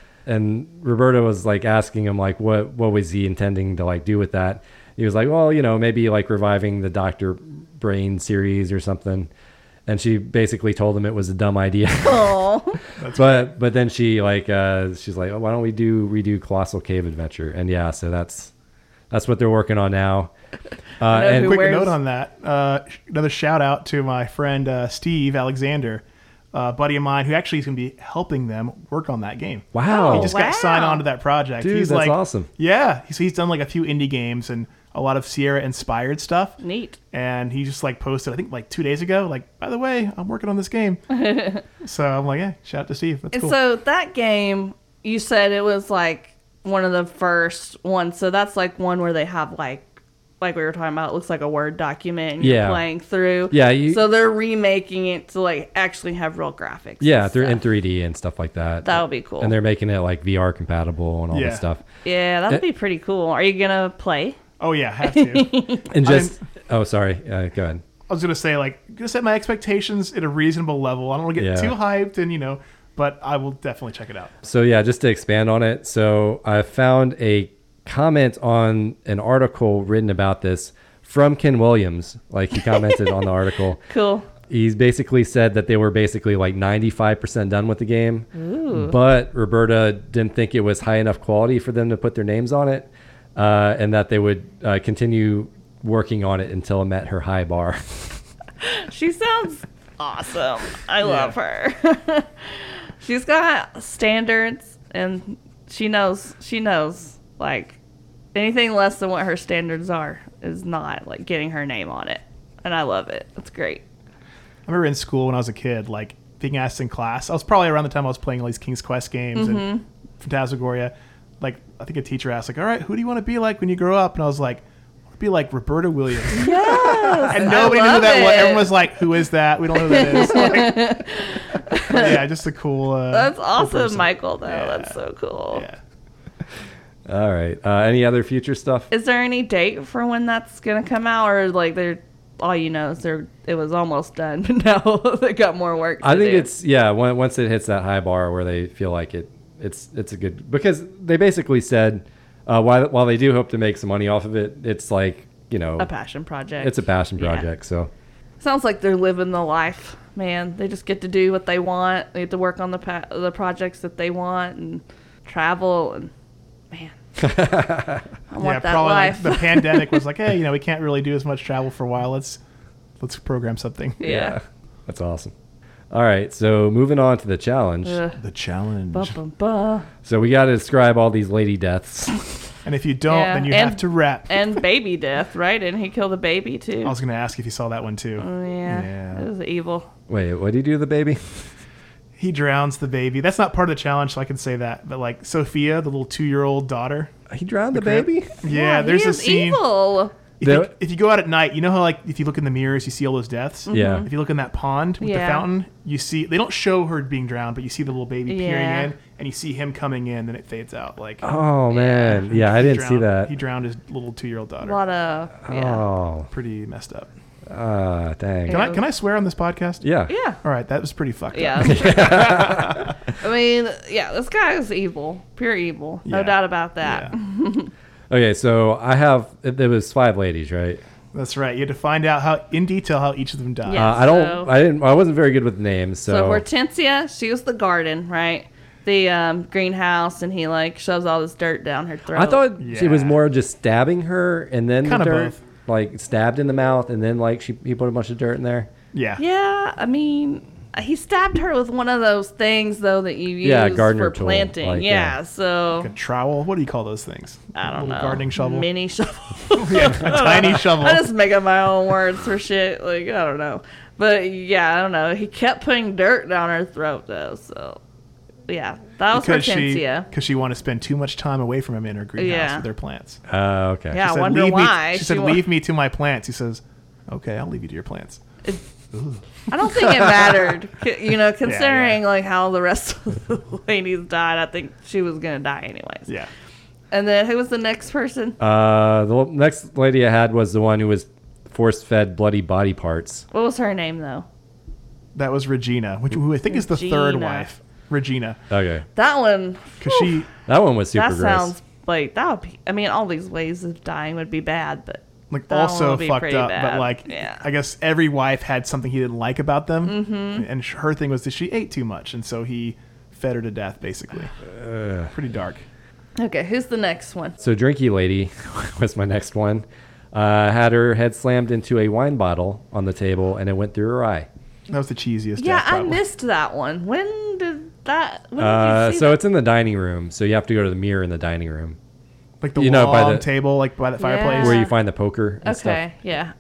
and Roberta was like asking him like what was he intending to like do with that. He was like, well, maybe like reviving the Dr. Brain series or something. And she basically told him it was a dumb idea. Oh. but then she like she's like, oh, why don't we redo Colossal Cave Adventure? And yeah, so that's what they're working on now. And who Quick wears- note on that. Another shout out to my friend Steve Alexander, a buddy of mine who actually is going to be helping them work on that game. wow, He just got signed wow. on to that project. Dude, he's that's like, awesome. Yeah, he's done like a few indie games and a lot of Sierra inspired stuff. Neat. And he just like posted, I think like 2 days ago, like, by the way, I'm working on this game. So I'm like, yeah, shout out to Steve. That's And cool. so that game, you said it was like one of the first ones. So that's like one where they have like we were talking about, it looks like a Word document and you're Yeah. playing through. Yeah, so they're remaking it to like actually have real graphics. Yeah, and they're in stuff. 3D and stuff like that. That would be cool. And they're making it like VR compatible and all Yeah. this stuff. Yeah, that would be pretty cool. Are you going to play? Oh, yeah, have to. And just sorry, go ahead. I was going to say, like, going to set my expectations at a reasonable level. I don't want to get Yeah. too hyped and, but I will definitely check it out. So yeah, just to expand on it. So I found a comment on an article written about this from Ken Williams. Like he commented on the article. Cool. He's basically said that they were basically like 95% done with the game, but Roberta didn't think it was high enough quality for them to put their names on it, and that they would continue working on it until it met her high bar. She sounds awesome. I love her. She's got standards and she knows like anything less than what her standards are is not like getting her name on it. And I love it. It's great. I remember in school when I was a kid, like being asked in class. I was probably around the time I was playing all these King's Quest games and Phantasmagoria. Like, I think a teacher asked, like, all right, who do you want to be like when you grow up? And I was like, I want to be like Roberta Williams. Yes. And nobody knew love who that was. it. Everyone was like, who is that? We don't know who that is. Like, but yeah, just a cool. That's cool awesome, person. Michael, though. Yeah. That's so cool. Yeah. All right. Any other future stuff? Is there any date for when that's going to come out? Or like all you know is it was almost done, but now they got more work to I think do. it's once it hits that high bar where they feel like it's a good, because they basically said while they do hope to make some money off of it, it's like a passion project. it's a passion Yeah. project. So Sounds like they're living the life, man. They just get to do what they want. They get to work on the projects that they want and travel and man, I want that probably life. like the pandemic was like, hey, we can't really do as much travel for a while. Let's program something. yeah. that's awesome. All right, so moving on to the challenge. Ugh. The challenge. Ba, ba, ba. So we got to describe all these lady deaths. And if you don't, Yeah, then you and- have to rap. And baby death, right? Didn't he kill the baby too? I was going to ask if you saw that one too. Oh, yeah. It was evil. Wait, what do you do to the baby? He drowns the baby. That's not part of the challenge, so I can say that. But like Sophia, the little 2-year-old daughter. He drowned the crib. baby? Yeah, there's he a is scene. evil. If you go out at night, you know how like if you look in the mirrors, you see all those deaths. Yeah. If you look in that pond with the Yeah. fountain, you see they don't show her being drowned, but you see the little baby peering Yeah. in, and you see him coming in. Then it fades out. Like Oh, man. Yeah, I he didn't see drowned- that. He drowned his little 2-year-old A daughter. lot of Oh, Pretty messed up. dang. Can I swear on this podcast? Yeah. yeah. All right, that was pretty fucked up. Yeah. I mean, yeah, this guy is evil, pure evil, no Yeah. doubt about that. Yeah. Okay, so there was 5 ladies, right? That's right. You had to find out in detail how each of them died. Yeah. I wasn't very good with names, So Hortensia, she was the garden, right? The greenhouse, and he like shoves all this dirt down her throat. I thought it was Yeah. more just stabbing her and then Kinda the dirt, both. like stabbed in the mouth and then like he put a bunch of dirt in there. Yeah. Yeah, I mean, he stabbed her with one of those things though that you use Yeah, gardener for tool, planting. like, yeah, yeah. so A trowel. What do you call those things? I don't Little know. gardening shovel. Mini shovel. Yeah, a tiny shovel. I just make up my own words for shit. Like, I don't know. But yeah, I don't know. He kept putting dirt down her throat though, so yeah. That was Hortensia. Because she wanted to spend too much time away from him in her greenhouse Yeah. with her plants. Okay. Yeah, I said, wonder "Leave me-" why. She said, wa- leave me to my plants. He says, okay, I'll leave you to your plants. I don't think it mattered. Considering yeah. like how the rest of the ladies died, I think she was gonna die anyways. Yeah. And then who was the next person? The next lady I had was the one who was force-fed bloody body parts. What was her name though? That was Regina, who I think is the third Regina. wife. Regina. Okay. That one. Because whew, she, That one was super that gross. sounds like that would be. I mean, all these ways of dying would be bad, but like, that one also would be fucked pretty up. bad. But, like, yeah. I guess every wife had something he didn't like about them. Mm-hmm. And her thing was that she ate too much. And so he fed her to death, basically. Pretty dark. Okay, who's the next one? So Drinky Lady was my next one. Had her head slammed into a wine bottle on the table and it went through her eye. That was the cheesiest Yeah, death, I probably. missed that one. When did you see So that? it's in the dining room. So you have to go to the mirror in the dining room Like the You know, by long the- table, like by the fireplace. where you find the poker and stuff. Okay, yeah.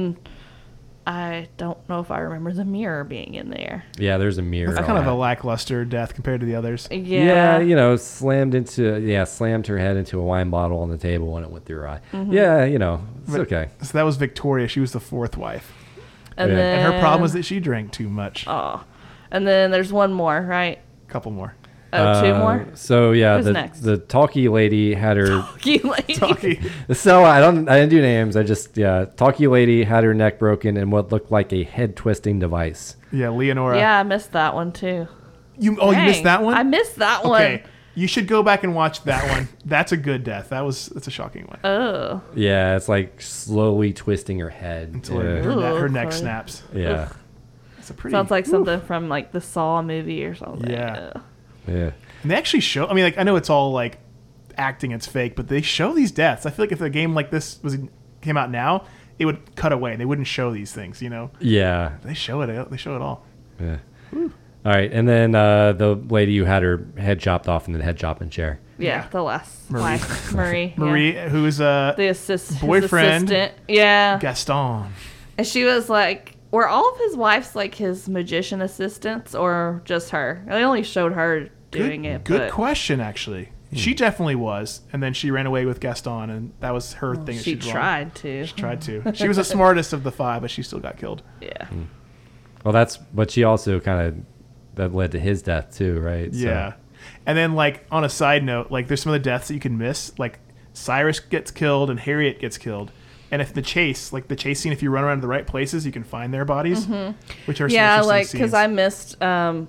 I don't know if I remember the mirror being in there. Yeah, there's a mirror. That's kind of a lackluster death compared to the others. Yeah. slammed her head into a wine bottle on the table and it went through her eye. Mm-hmm. Yeah, it's But- okay. So that was Victoria. She was the fourth wife. And Yeah. then And her problem was that she drank too much. Oh. And then there's one more, right? Couple more. Oh, two more? So yeah, Who's next? the talkie lady had her. You lady. Talkie. So I didn't do names. I just talkie lady had her neck broken in what looked like a head twisting device. Yeah, Leonora. Yeah, I missed that one too. You Dang, missed that one? I missed that Okay. one. You should go back and watch that one. That's a good death. That's a shocking one. Oh. Yeah, it's like slowly twisting her head. Until Yeah. her Ugh, neck sorry. snaps. Yeah. It's a pretty. Sounds like something from like the Saw movie or something. Yeah. Ugh. Yeah. And they actually show. I mean, like I know it's all like acting. It's fake, but they show these deaths. I feel like if a game like this came out now, it would cut away. They wouldn't show these things. You know. Yeah. They show it. They show it all. Yeah. All right, and then the lady who had her head chopped off in the head chopping chair. Yeah, the last Marie. wife, Marie. yeah. Marie, who's The his boyfriend. Assistant. Yeah. Gaston. And she was like, were all of his wives like his magician assistants or just her? They only showed her doing it. Good but question, actually. She definitely was, and then she ran away with Gaston, and that was her thing. That She did wrong. tried to. She tried to. She was the smartest of the five, but she still got killed. Yeah. Well, but she also kind of that led to his death too, right? So- Yeah. And then, like, on a side note, like, there's some of the deaths that you can miss. Like, Cyrus gets killed and Harriet gets killed. And if the chase scene, if you run around to the right places, you can find their bodies, which are some Yeah, interesting like, scenes. because I missed,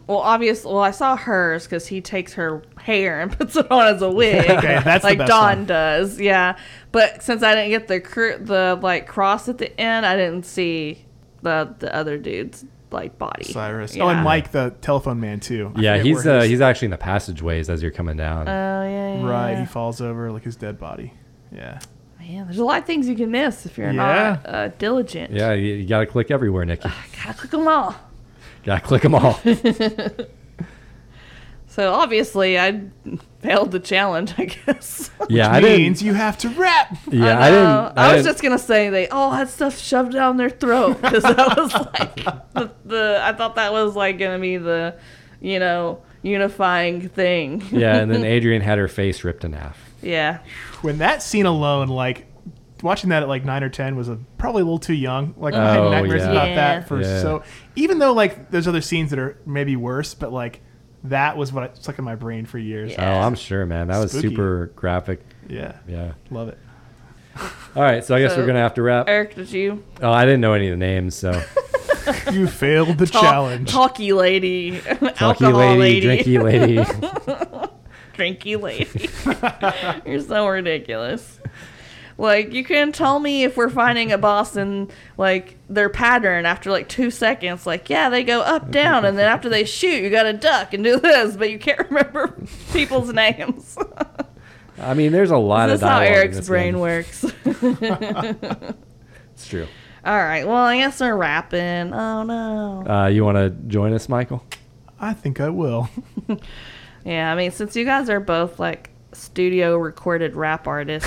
I saw hers because he takes her hair and puts it on as a wig. Okay, that's the like best Dawn one. does, yeah. But since I didn't get the like, cross at the end, I didn't see the other dude's, like, body. Cyrus. Yeah. Oh, and Mike, the telephone man, too. I Yeah, forget where he's actually in the passageways as you're coming down. Oh, yeah. Right, he falls over, like, his dead body. Yeah. Man, there's a lot of things you can miss if you're Yeah. not diligent. yeah, you got to click everywhere, Nikki. Gotta click them all. Got to click them all. So obviously I failed the challenge, I guess. Yeah, Which means you have to rap. Yeah, I know. I was didn't- just gonna say they all had stuff shoved down their throat because that was like the I thought that was like gonna be the, unifying thing. Yeah, and then Adrian had her face ripped in half. Yeah. When that scene alone, like watching that at like 9 or 10 was probably a little too young. Like I had Oh, nightmares yeah. about Yeah. that for Yeah. so. Even though like there's other scenes that are maybe worse, but like that was what stuck in my brain for years. Yeah. Oh, I'm sure, man. That was Spooky. super graphic. Yeah, Yeah. love it. All right, so I guess So- we're gonna have to wrap. Eric, did you? Oh, I didn't know any of the names, so You failed the challenge. Talky lady. talky Alcohol lady, drinky lady. Drinky lady. You're so ridiculous. Like, you can tell me if we're finding a boss and, like, their pattern after, like, 2 seconds. Like, yeah, they go up, down, and then after they shoot, you gotta duck and do this, but you can't remember people's names. I mean, there's a lot This of is how dialogue in Eric's this brain game. works. It's true. All right, well, I guess we're wrapping. Oh, no. You want to join us, Michael? I think I will. Yeah, I mean, since you guys are both, like, studio recorded rap artists,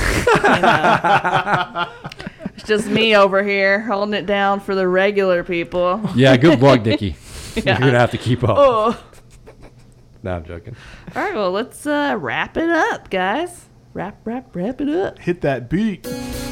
it's just me over here holding it down for the regular people. Yeah, good luck, Dickie. Yeah. You're gonna have to keep up. Oh. No, I'm joking. All right, well, let's wrap it up, guys. Wrap it up. Hit that beat.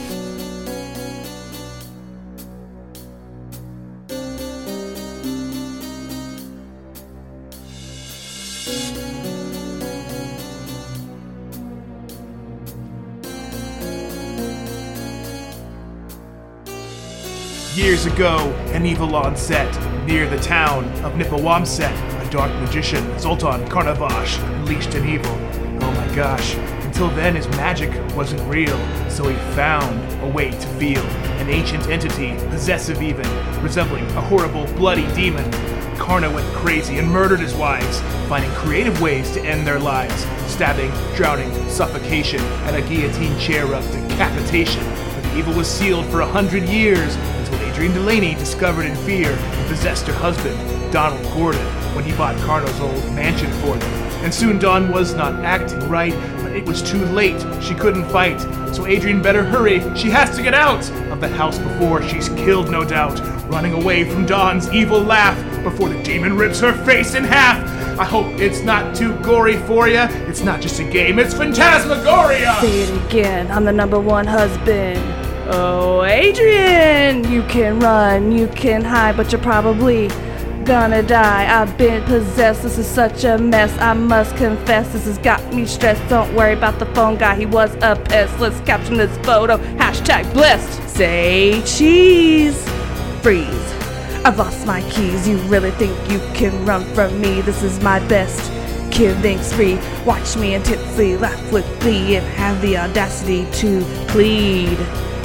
Years ago, an evil onset near the town of Nipawamset, a dark magician, Zoltan Karnavash, unleashed an evil. Oh my gosh, until then his magic wasn't real, so he found a way to feel. An ancient entity, possessive even, resembling a horrible, bloody demon. Karna went crazy and murdered his wives, finding creative ways to end their lives. Stabbing, drowning, suffocation, and a guillotine chair of decapitation. But the evil was sealed for 100 years, until Adrian Delaney discovered in fear and possessed her husband, Donald Gordon, when he bought Carno's old mansion for them. And soon Dawn was not acting right, but it was too late. She couldn't fight, so Adrian better hurry. She has to get out of the house before she's killed, no doubt, running away from Dawn's evil laugh before the demon rips her face in half. I hope it's not too gory for ya. It's not just a game, it's Phantasmagoria! Say it again. I'm the #1 husband. Oh, Adrian! You can run, you can hide, but you're probably gonna die. I've been possessed. This is such a mess. I must confess, this has got me stressed. Don't worry about the phone guy. He was a pest. Let's caption this photo. #blessed. Say cheese. Freeze. I've lost my keys. You really think you can run from me? This is my best killing spree. Watch me intensely laugh with glee and have the audacity to plead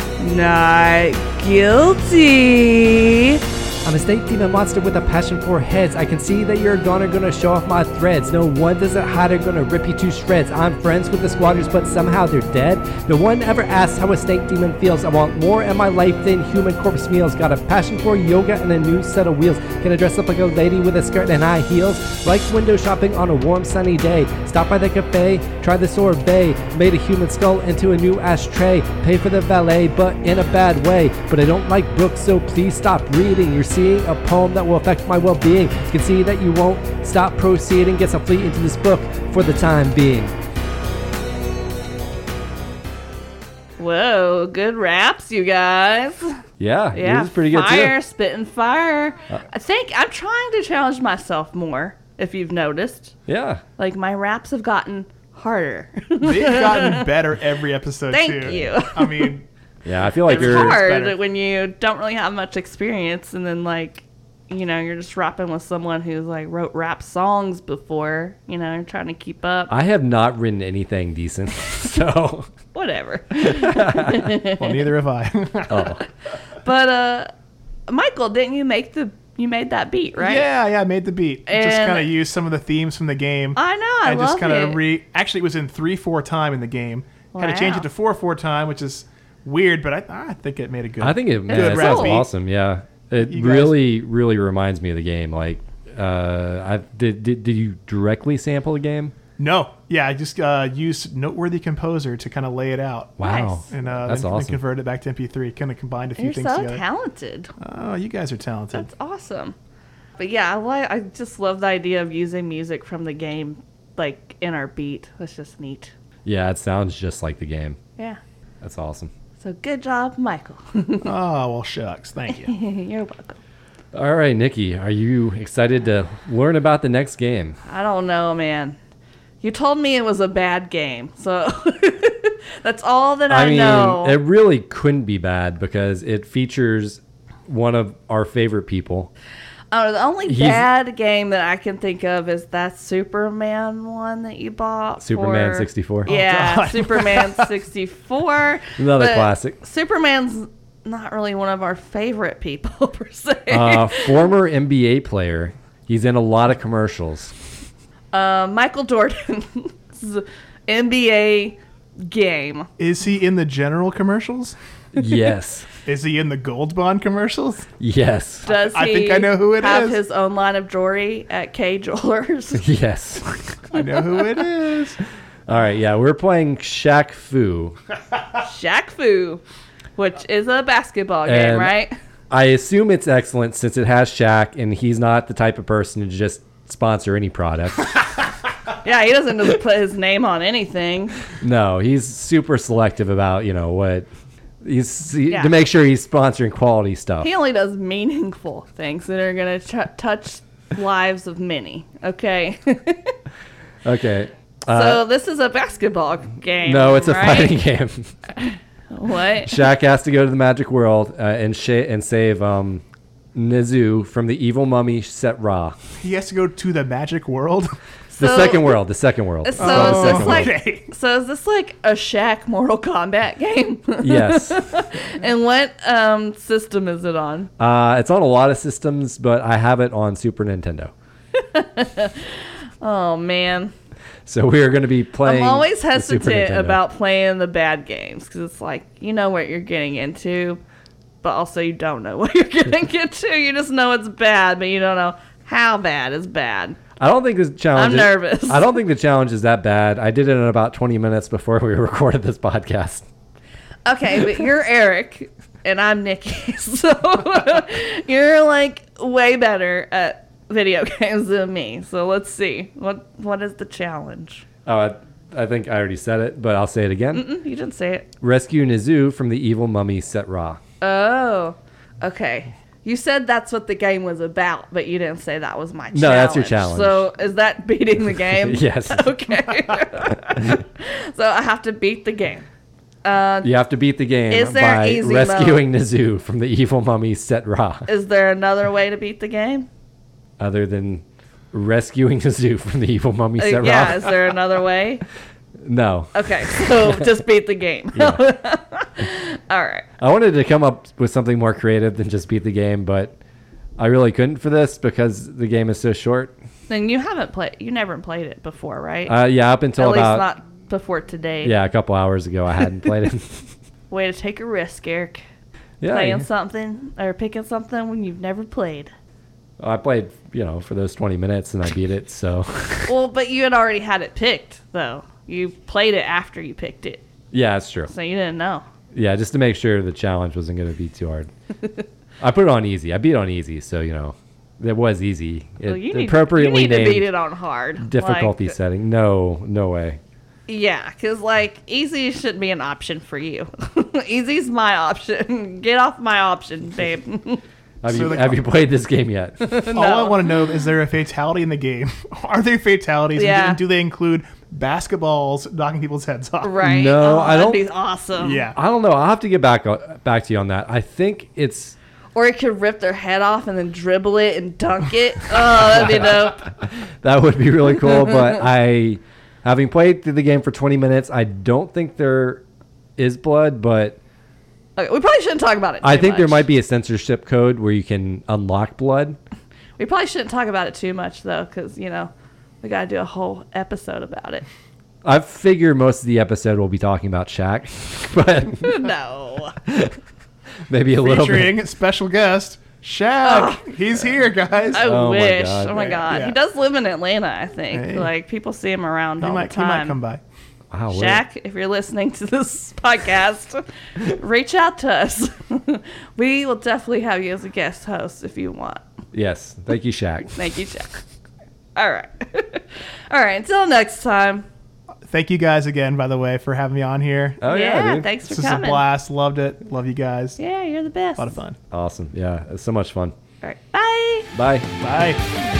not guilty. I'm a snake demon monster with a passion for heads. I can see that you're gonna show off my threads. No one doesn't hide, I'm gonna rip you to shreds. I'm friends with the squatters, but somehow they're dead. No one ever asks how a snake demon feels. I want more in my life than human corpse meals. Got a passion for yoga and a new set of wheels. Can I dress up like a lady with a skirt and high heels? Like window shopping on a warm sunny day. Stop by the cafe, try the sorbet. Made a human skull into a new ashtray. Pay for the valet, but in a bad way. But I don't like books, so please stop reading. You're seeing a poem that will affect my well-being. You can see that you won't stop proceeding. Guess I'll flee into this book for the time being. Whoa, good raps, you guys. Yeah, Yeah, yours is pretty good fire, too. spitting fire. I think I'm trying to challenge myself more, if you've noticed. Yeah. Like, my raps have gotten harder. They've gotten better every episode, Thank too. you. I mean, Yeah, I feel like It's you're hard better. when you don't really have much experience and then, like, you're just rapping with someone who's, like, wrote rap songs before, you're trying to keep up. I have not written anything decent. So Whatever. well, neither have I. oh. But, Michael, didn't you made that beat, right? Yeah, I made the beat. Just And- kind of used some of the themes from the game. I know, I and love just kind it. of actually it was in 3/4 time in the game. Had to change Wow. it to 4/4 time, which is weird, but I think it made a good. I think it Good sounds rap beat. awesome. Yeah, it You guys- really, really reminds me of the game. Like Did you directly sample the game? No, yeah, I just used Noteworthy Composer to kind of lay it out. Wow, Nice. And that's then awesome. converted it back to MP3. Kind of combined a few You're things so together. talented. Oh, you guys are talented. That's awesome. But yeah, I just love the idea of using music from the game, like in our beat. That's just neat. Yeah, it sounds just like the game. Yeah. That's awesome. So good job, Michael. Oh, well, shucks. Thank you. You're welcome. All right, Nikki, are you excited to learn about the next game? I don't know, man. You told me it was a bad game, so that's all that I know. it really couldn't be bad because it features one of our favorite people. Oh, the only He's- bad game that I can think of is that Superman one that you bought. Superman for- 64. Yeah, God. Superman 64. Another But classic. Superman's not really one of our favorite people per se. Former NBA player. He's in a lot of commercials. Michael Jordan's NBA game. Is he in the general commercials? Yes. Is he in the Gold Bond commerals? Yes. Does he I think I know who it have is. his own line of jewelry at K Jewelers? Yes. I know who it is. All right, yeah, we're playing Shaq Fu. Shaq Fu, which is a basketball game, And- right? I assume it's excellent since it has Shaq and he's not the type of person to just sponsor any product. Yeah, he doesn't just put his name on anything. No, he's super selective about, what Yeah. to make sure he's sponsoring quality stuff. He only does meaningful things that are going to touch lives of many. Okay. Okay. So this is a basketball game. No, it's a right? fighting game. What? Shaq has to go to the magic world and save Nizu from the evil mummy Set Ra. He has to go to the magic world. The second world. So Oh, is the this second like Okay. so is this like a Shaq Mortal Kombat game? Yes. And what system is it on? It's on a lot of systems, but I have it on Super Nintendo. Oh man, So we are going to be playing. I'm always the Super hesitant Nintendo. about playing the bad games because it's like you know what you're getting into, but also you don't know what you're getting into. You just know it's bad, but you don't know how bad is bad. I don't think this challenge. I'm nervous. I don't think the challenge is that bad. I did it in about 20 minutes before we recorded this podcast. Okay, but you're Eric and I'm Nikki, so you're like way better at video games than me. So let's see what is the challenge? Oh, I think I already said it, but I'll say it again. You didn't say it. Rescue Nizu from the evil mummy Set Ra. Oh, okay. You said that's what the game was about, but you didn't say that was my challenge. No, that's your challenge. So is that beating the game? Yes. Okay. So I have to beat the game. You have to beat the game Is there by easy rescuing Nizu from the evil mummy Set Ra. Is there another way to beat the game? Other than rescuing Nizu from the evil mummy Set Ra. Yeah, is there another way? No. Okay, so just beat the game. All right. I wanted to come up with something more creative than just beat the game, but I really couldn't for this because the game is so short. Then you never played it before, right? Yeah, up until At least about not before today. a couple hours ago, I hadn't played it. Way to take a risk, Eric. Yeah, Playing something or picking something when you've never played. I played, for those 20 minutes and I beat it. So Well, but you had already had it picked, though. You played it after you picked it, yeah, it's true. so you didn't know. Yeah, just to make sure the challenge wasn't going to be too hard. I put it on easy. I beat it on easy, so it was easy. Well, It you need appropriately to beat named it on hard. difficulty Like, setting. No way. yeah, because easy should be an option for you. Easy's my option. Get off my option, babe. Have you played this game yet? All I want to know is there a fatality in the game? Are there fatalities? Yeah. And do they include basketballs knocking people's heads off? Right? No, I don't- That'd be awesome. Yeah. I don't know. I'll have to get back to you on that. I think it's Or it could rip their head off and then dribble it and dunk it. Oh, that'd be dope. that would be really cool. But having played through the game for 20 minutes, I don't think there is blood. But Okay, we probably shouldn't talk about it. I too think there much. might be a censorship code where you can unlock blood. We probably shouldn't talk about it too much though, because we got to do a whole episode about it. I figure most of the episode will be talking about Shaq, but No. maybe a little bit. Featuring special guest Shaq. He's here, guys. I Oh my wish. God. Oh my God. Yeah. He does live in Atlanta, I think. Hey. Like, people see him around all he the might time. come by. Wow, weird. Shaq, if you're listening to this podcast, reach out to us. We will definitely have you as a guest host if you want. Yes. Thank you, Shaq. Thank you, Shaq. All right. All right. Until next time. Thank you guys again, by the way, for having me on here. Oh, yeah, dude. Thanks for This is a coming. blast. Loved it. Love you guys. Yeah, you're the best. A lot of fun. Awesome. Yeah. It's so much fun. All right. Bye. Bye. Bye.